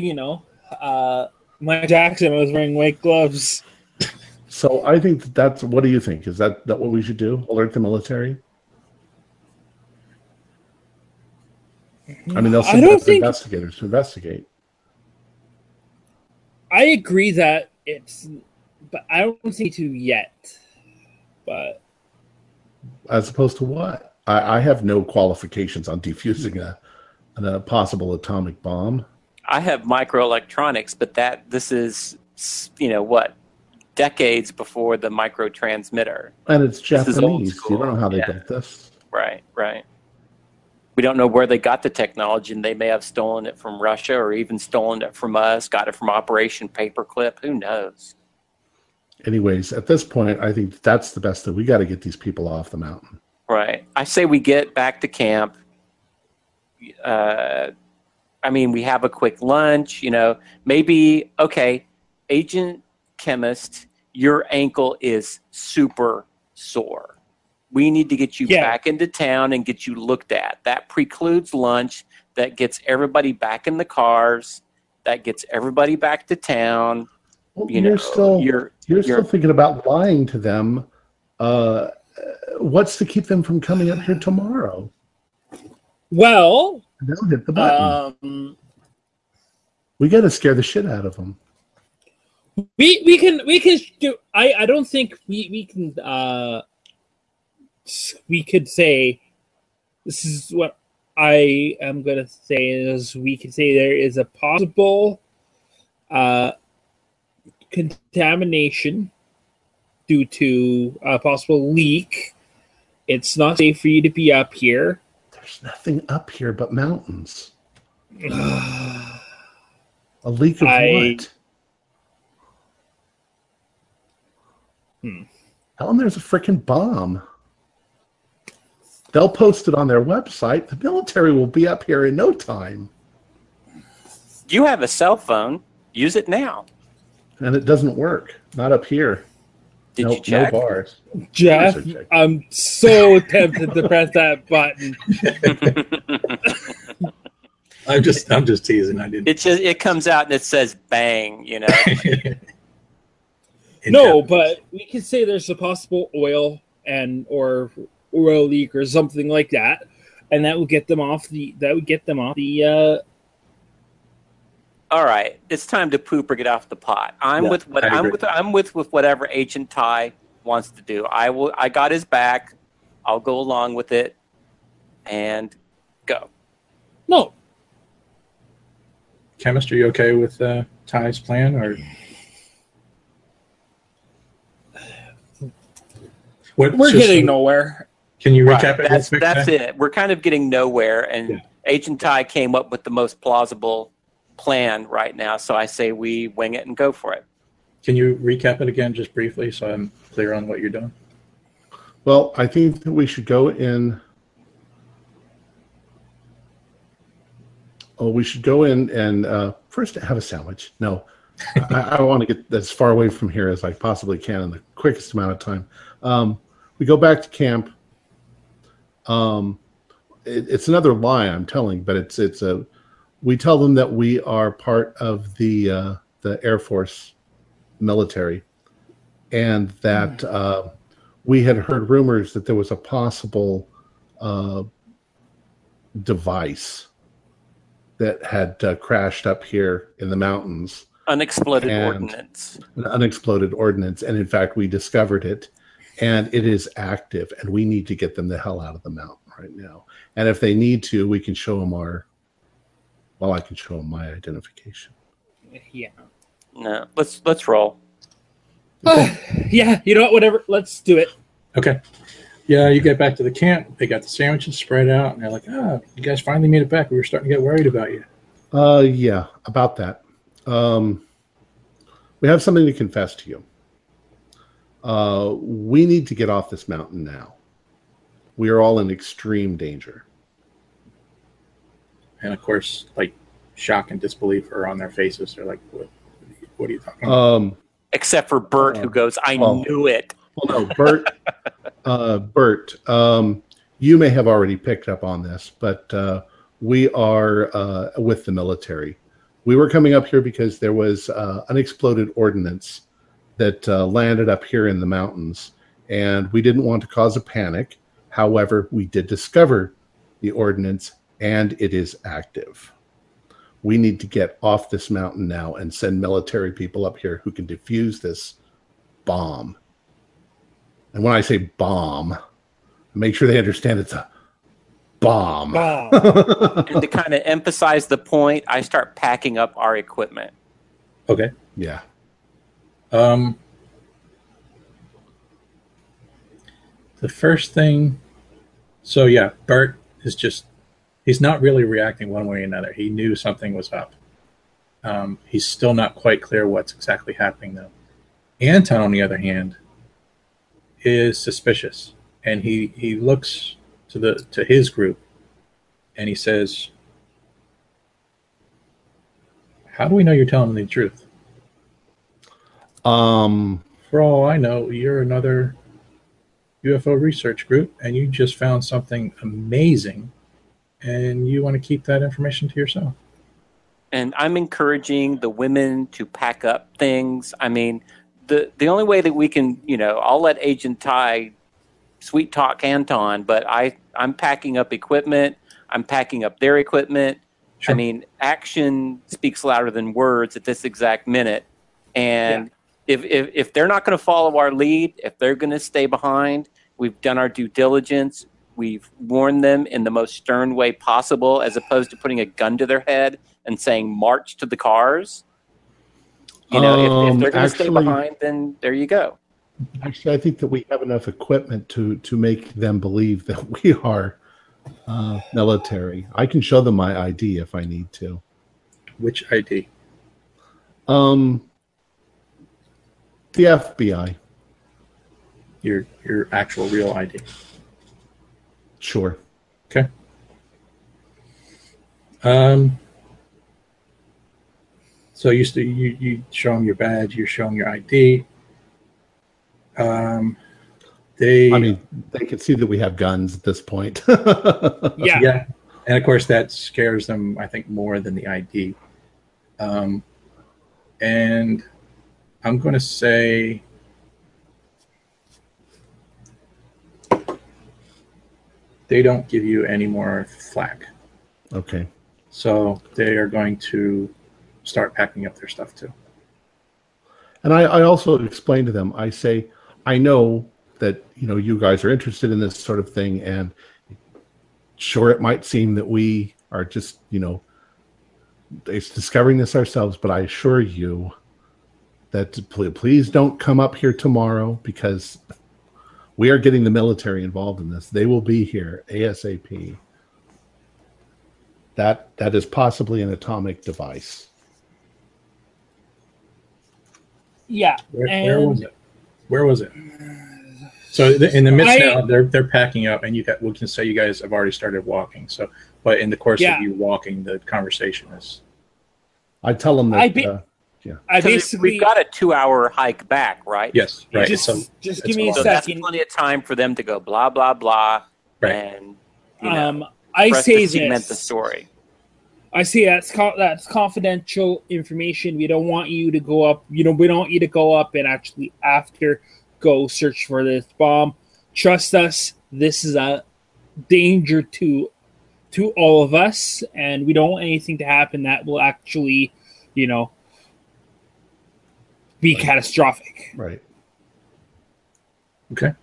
Mike Jackson was wearing white gloves. So I think that's. What do you think? Is that what we should do? Alert the military. I mean, they'll send investigators to investigate. I agree that but I don't think to yet. But as opposed to what? I have no qualifications on defusing a possible atomic bomb. I have microelectronics, but this is decades before the microtransmitter. And it's This is old Japanese. school. You don't know how they Yeah. built this. Right. We don't know where they got the technology, and they may have stolen it from Russia or even stolen it from us, got it from Operation Paperclip. Who knows? Anyways, at this point, I think that's the best thing. We got to get these people off the mountain. Right. I say we get back to camp. We have a quick lunch, maybe, okay, Agent Chemist, your ankle is super sore. We need to get you back into town and get you looked at. That precludes lunch. That gets everybody back in the cars. That gets everybody back to town. Well, you're still thinking about lying to them. What's to keep them from coming up here tomorrow? well, They'll hit the button. We got to scare the shit out of them. we can do. I don't think we can. We could say this is what I am going to say is we could say there is a possible contamination due to a possible leak. It's not safe for you to be up here. There's nothing up here but mountains. A leak of what? Tell them there's a freaking bomb. They'll post it on their website. The military will be up here in no time. You have a cell phone. Use it now. And it doesn't work. Not up here. Did you check? No bars. Jeff, I'm so tempted to press that button. I'm just teasing. I didn't. It comes out and it says bang. No, but we could say there's a possible oil or oil leak or something like that, and that would get them off the. All right, it's time to poop or get off the pot. I'm with whatever Agent Ty wants to do. I got his back. I'll go along with it, and go. No. Chemist, are you okay with Ty's plan, or we're getting nowhere? Can you recap it? That's it. We're kind of getting nowhere, and Agent Ty came up with the most plausible plan right now, so I say we wing it and go for it. Can you recap it again just briefly so I'm clear on what you're doing? Well, I think that we should go in. Oh, we should go in and first have a sandwich. No, I want to get as far away from here as I possibly can in the quickest amount of time. We go back to camp. It's another lie I'm telling, but we tell them that we are part of the Air Force military, and that we had heard rumors that there was a possible device that had crashed up here in the mountains. Unexploded ordnance. An unexploded ordnance. And in fact, we discovered it, and it is active, and we need to get them the hell out of the mountain right now. And if they need to, we can show them I can show them my identification. Yeah. No, let's roll. Yeah, you know what? Whatever. Let's do it. Okay. Yeah, you get back to the camp. They got the sandwiches spread out, and they're like, you guys finally made it back. We were starting to get worried about you. Yeah, about that. We have something to confess to you. We need to get off this mountain now. We are all in extreme danger. And of course, like, shock and disbelief are on their faces. They're like, what are you talking about? Except for Bert, who goes, I knew it. Well, no, Bert, you may have already picked up on this, but we are with the military. We were coming up here because there was unexploded ordnance that landed up here in the mountains, and we didn't want to cause a panic. However, we did discover the ordnance, and it is active. We need to get off this mountain now and send military people up here who can defuse this bomb. And when I say bomb, make sure they understand it's a bomb. And to kind of emphasize the point, I start packing up our equipment. Okay. Yeah. The first thing, so yeah, Bert is just, he's not really reacting one way or another. He knew something was up. He's still not quite clear what's exactly happening, though. Anton, on the other hand, is suspicious, and he looks to his group, and he says, "How do we know you're telling the truth? For all I know, you're another UFO research group, and you just found something amazing, and you want to keep that information to yourself." And I'm encouraging the women to pack up things. I mean, the only way that we can, I'll let Agent Ty sweet talk Anton, but I'm packing up equipment. I'm packing up their equipment. Sure. I mean, action speaks louder than words at this exact minute. And if they're not going to follow our lead, if they're going to stay behind, we've done our due diligence. We've warned them in the most stern way possible, as opposed to putting a gun to their head and saying, march to the cars. If they're going to stay behind, then there you go. Actually, I think that we have enough equipment to make them believe that we are military. I can show them my ID if I need to. Which ID? The FBI. Your actual real ID. Sure. Okay. So you show them your badge, you show them your ID. They can see that we have guns at this point. Yeah. And of course that scares them, I think, more than the ID. And I'm going to say they don't give you any more flack. Okay. So they are going to start packing up their stuff too. And I also explain to them, I say, I know that, you guys are interested in this sort of thing, and sure, it might seem that we are just, discovering this ourselves, but I assure you that please don't come up here tomorrow, because we are getting the military involved in this. They will be here ASAP. That is possibly an atomic device. Yeah. Where was it? So in the midst now, they're packing up, and we can say you guys have already started walking. So, but in the course of you walking, the conversation is. I tell them that. We've got a 2-hour hike back, right? Yes, right. Just give me a second. That's plenty of time for them to go blah blah blah, right. And I say this. Cement the story. I say that's confidential information. We don't want you to go up. We don't want you to go up and actually after go search for this bomb. Trust us, this is a danger to all of us, and we don't want anything to happen that will actually, be catastrophic. Right. Okay.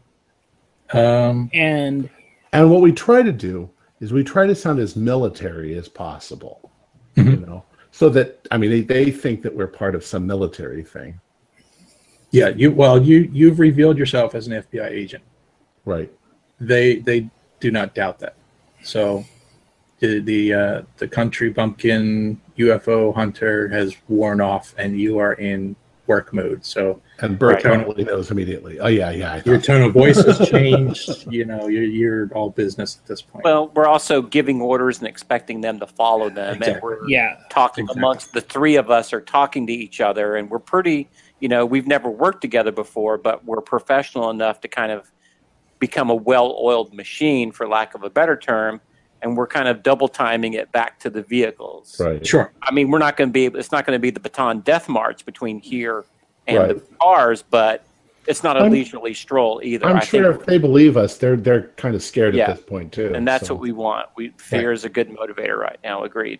And what we try to do is we try to sound as military as possible, so that, they think that we're part of some military thing. Yeah, you've revealed yourself as an FBI agent. Right. They do not doubt that. So the country bumpkin UFO hunter has worn off, and you are in work mode. So and Bert totally knows immediately. Oh yeah. Your tone of voice has changed. You're all business at this point. Well, we're also giving orders and expecting them to follow them, and we're talking amongst the three of us are talking to each other, and we're pretty. We've never worked together before, but we're professional enough to kind of become a well-oiled machine, for lack of a better term, and we're kind of double timing it back to the vehicles. Right. Sure. We're not going to be. It's not going to be the Bataan Death March between here and the cars, but it's not a leisurely stroll either. I'm sure if they believe us, they're kind of scared at this point too. And that's what we want. Fear is a good motivator right now. Agreed.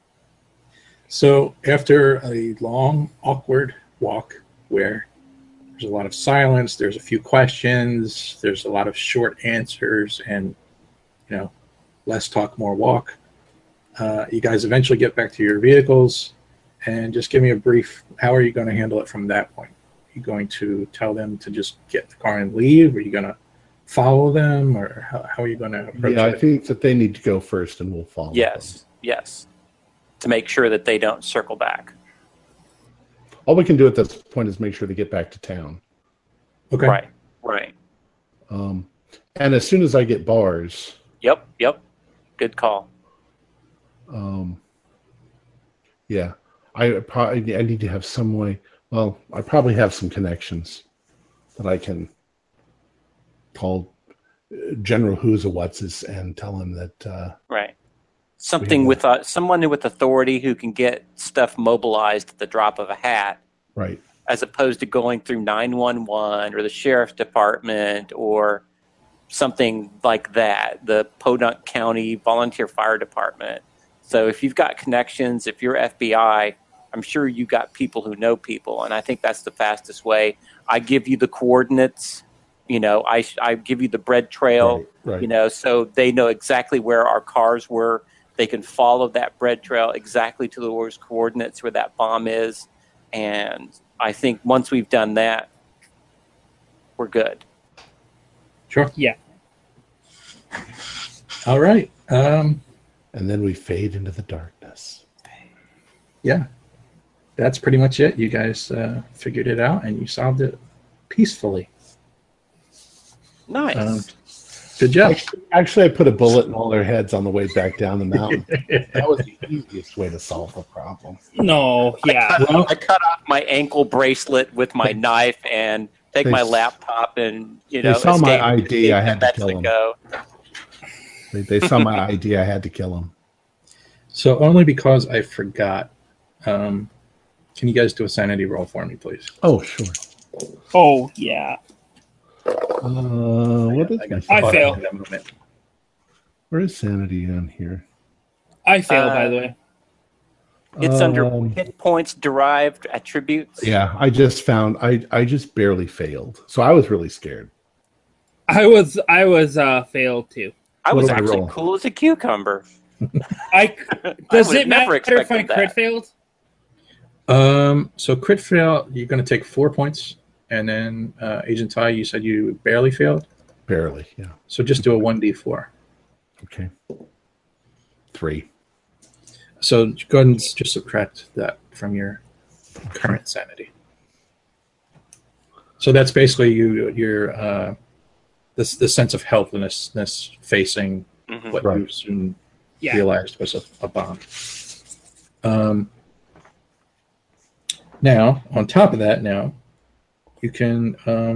So after a long, awkward walk where there's a lot of silence, there's a few questions, there's a lot of short answers, and less talk, more walk. You guys eventually get back to your vehicles, and just give me a brief. How are you going to handle it from that point? Are you going to tell them to just get in the car and leave? Are you going to follow them, or how are you going to approach it? I think that they need to go first, and we'll follow. Yes, to make sure that they don't circle back. All we can do at this point is make sure they get back to town. Okay. Right. And as soon as I get bars. Yep. Good call. Yeah. I need to have some way. Well, I probably have some connections that I can call General Who's a What's and tell him that. Right. Something with someone with authority who can get stuff mobilized at the drop of a hat. Right. As opposed to going through 911 or the sheriff's department or something like that, the Podunk County Volunteer Fire Department. So if you've got connections, if you're FBI, I'm sure you got people who know people, and I think that's the fastest way. I give you the coordinates, I give you the bread trail, right. So they know exactly where our cars were. They can follow that bread trail exactly to those coordinates where that bomb is, and I think once we've done that, we're good. Sure. Yeah. All right. And then we fade into the darkness. Yeah. That's pretty much it. You guys figured it out, and you solved it peacefully. Nice. Good job. Actually, I put a bullet in all their heads on the way back down the mountain. That was the easiest way to solve the problem. No, yeah. I cut off my ankle bracelet with my knife and take my laptop and, they saw my ID. I had to kill them. Go. They saw my ID. I had to kill them. So only because I forgot, can you guys do a sanity roll for me, please? Oh, sure. Oh, yeah. What is I fail. Where is sanity on here? I fail, by the way. It's under hit points derived attributes. Yeah, I just found I just barely failed, so I was really scared. I was failed too. I was actually cool as a cucumber. Does it matter if I crit failed? So crit fail, you're going to take 4 points. And then, Agent Ty, you said you barely failed? Barely, yeah. So just do a 1d4. Okay. 3. So go ahead and just subtract that from your current sanity. So that's basically your the sense of helplessness facing what you soon realized was a bomb. Now, on top of that, you can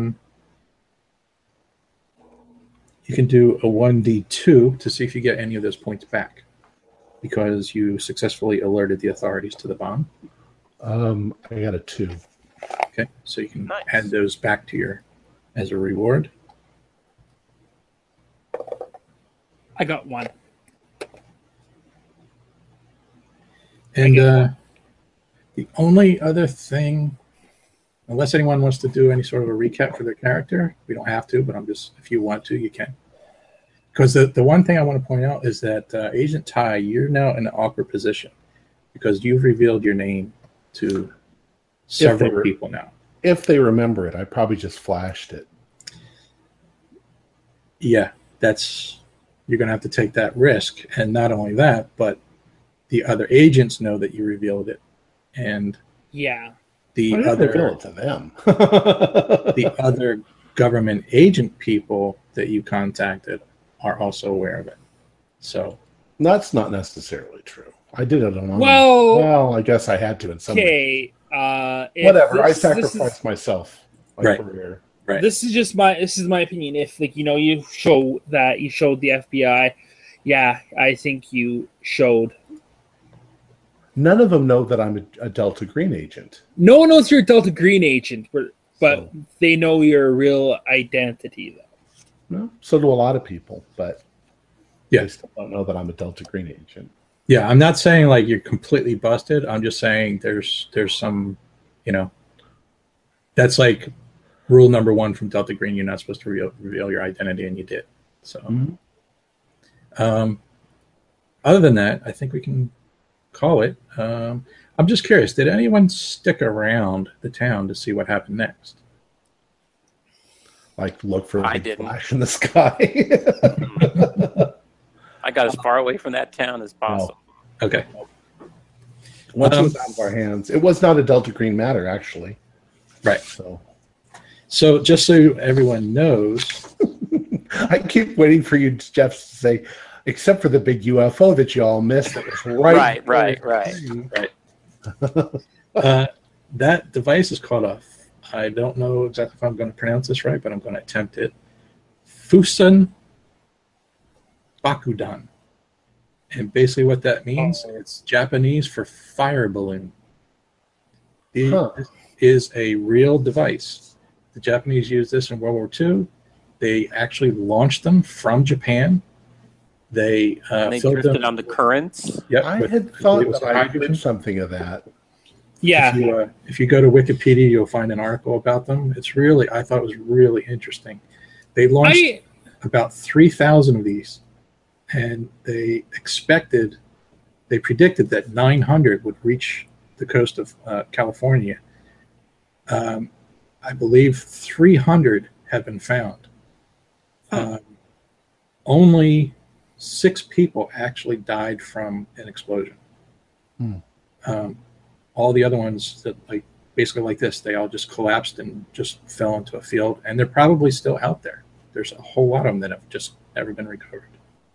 do a 1d2 to see if you get any of those points back, because you successfully alerted the authorities to the bomb. I got a 2. Okay, so you can Nice. add those back to your as a reward. I got one. And the only other thing, unless anyone wants to do any sort of a recap for their character, we don't have to, but I'm just, if you want to, you can. Because the one thing I want to point out is that Agent Ty, you're now in an awkward position because you've revealed your name to several people now. If they remember it, I probably just flashed it. Yeah, you're going to have to take that risk. And not only that, but the other agents know that you revealed it. And Yeah. the I didn't other reveal it to them. the other government agent people that you contacted are also aware of it. So That's not necessarily true. I did it alone. Well, I guess I had to in some way. okay. Whatever. I sacrificed myself. My Right. career. right. This is my opinion. If you showed the FBI, yeah, I think you showed. None of them know that I'm a Delta Green agent. No one knows you're a Delta Green agent, but So, they know your real identity, though. no, so do a lot of people, but Yeah. they still don't know that I'm a Delta Green agent. Yeah, I'm not saying like you're completely busted. I'm just saying there's some, that's like rule number 1 from Delta Green. You're not supposed to reveal your identity, and you did. So, other than that, I think we can call it. I'm just curious, did anyone stick around the town to see what happened next? Like, look for a I big didn't. flash in the sky. I got as far away from that town as possible. Okay. Once it was out of our hands, it was not a Delta Green matter, actually. Right. So So just so everyone knows, I keep waiting for you, Jeff, to say, except for the big UFO that you all missed. That was right. Right. that device is called I don't know exactly if I'm going to pronounce this right, but I'm going to attempt it. Fusen Bakudan. And basically what that means, it's Japanese for fire balloon. It is a real device. The Japanese used this in World War II. They actually launched them from Japan. They They filled drifted them. on the currents. Yep, I with- had thought with that I hydrogen. did something of that. Yeah. If you go to Wikipedia, you'll find an article about them. I thought it was really interesting. They launched about 3,000 of these, and they predicted that 900 would reach the coast of California. I believe 300 have been found. Only 6 people actually died from an explosion. All the other ones that basically like this, they all just collapsed and just fell into a field, and they're probably still out there. There's a whole lot of them that have just never been recovered.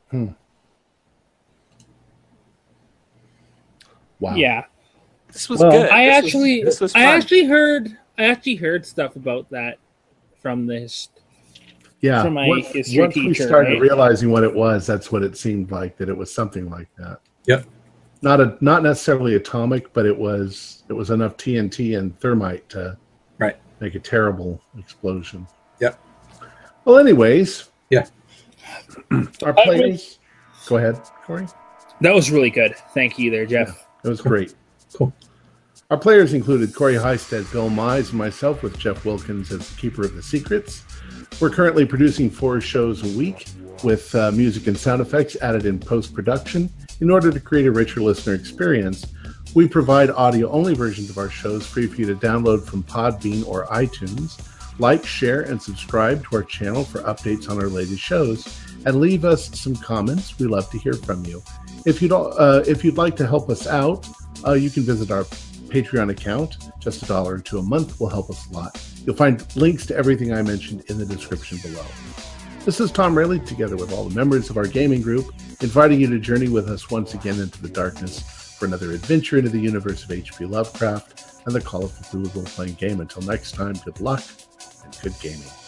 Wow. Yeah. This was Well, good. I This was fun. actually heard stuff about that from this. Yeah. From my history once we teacher, started right? realizing what it was, that's what it seemed like, that it was something like that. Yep. Not necessarily atomic, but it was enough TNT and thermite to make a terrible explosion. Yep. Well, anyways. Yeah. Our players. Go ahead, Corey. That was really good. Thank you there, Jeff. It was great. Cool. Our players included Corey Heisted, Bill Mize, and myself, with Jeff Wilkins as the Keeper of the Secrets. We're currently producing 4 shows a week with music and sound effects added in post-production. In order to create a richer listener experience, we provide audio-only versions of our shows free for you to download from Podbean or iTunes. Like, share, and subscribe to our channel for updates on our latest shows, and leave us some comments. We love to hear from you. If you'd like to help us out, you can visit our Patreon account. Just $1 or $2 a month will help us a lot. You'll find links to everything I mentioned in the description below. This is Tom Rayleigh, together with all the members of our gaming group, inviting you to journey with us once again into the darkness for another adventure into the universe of H.P. Lovecraft and the Call of Cthulhu role-playing game. Until next time, good luck and good gaming.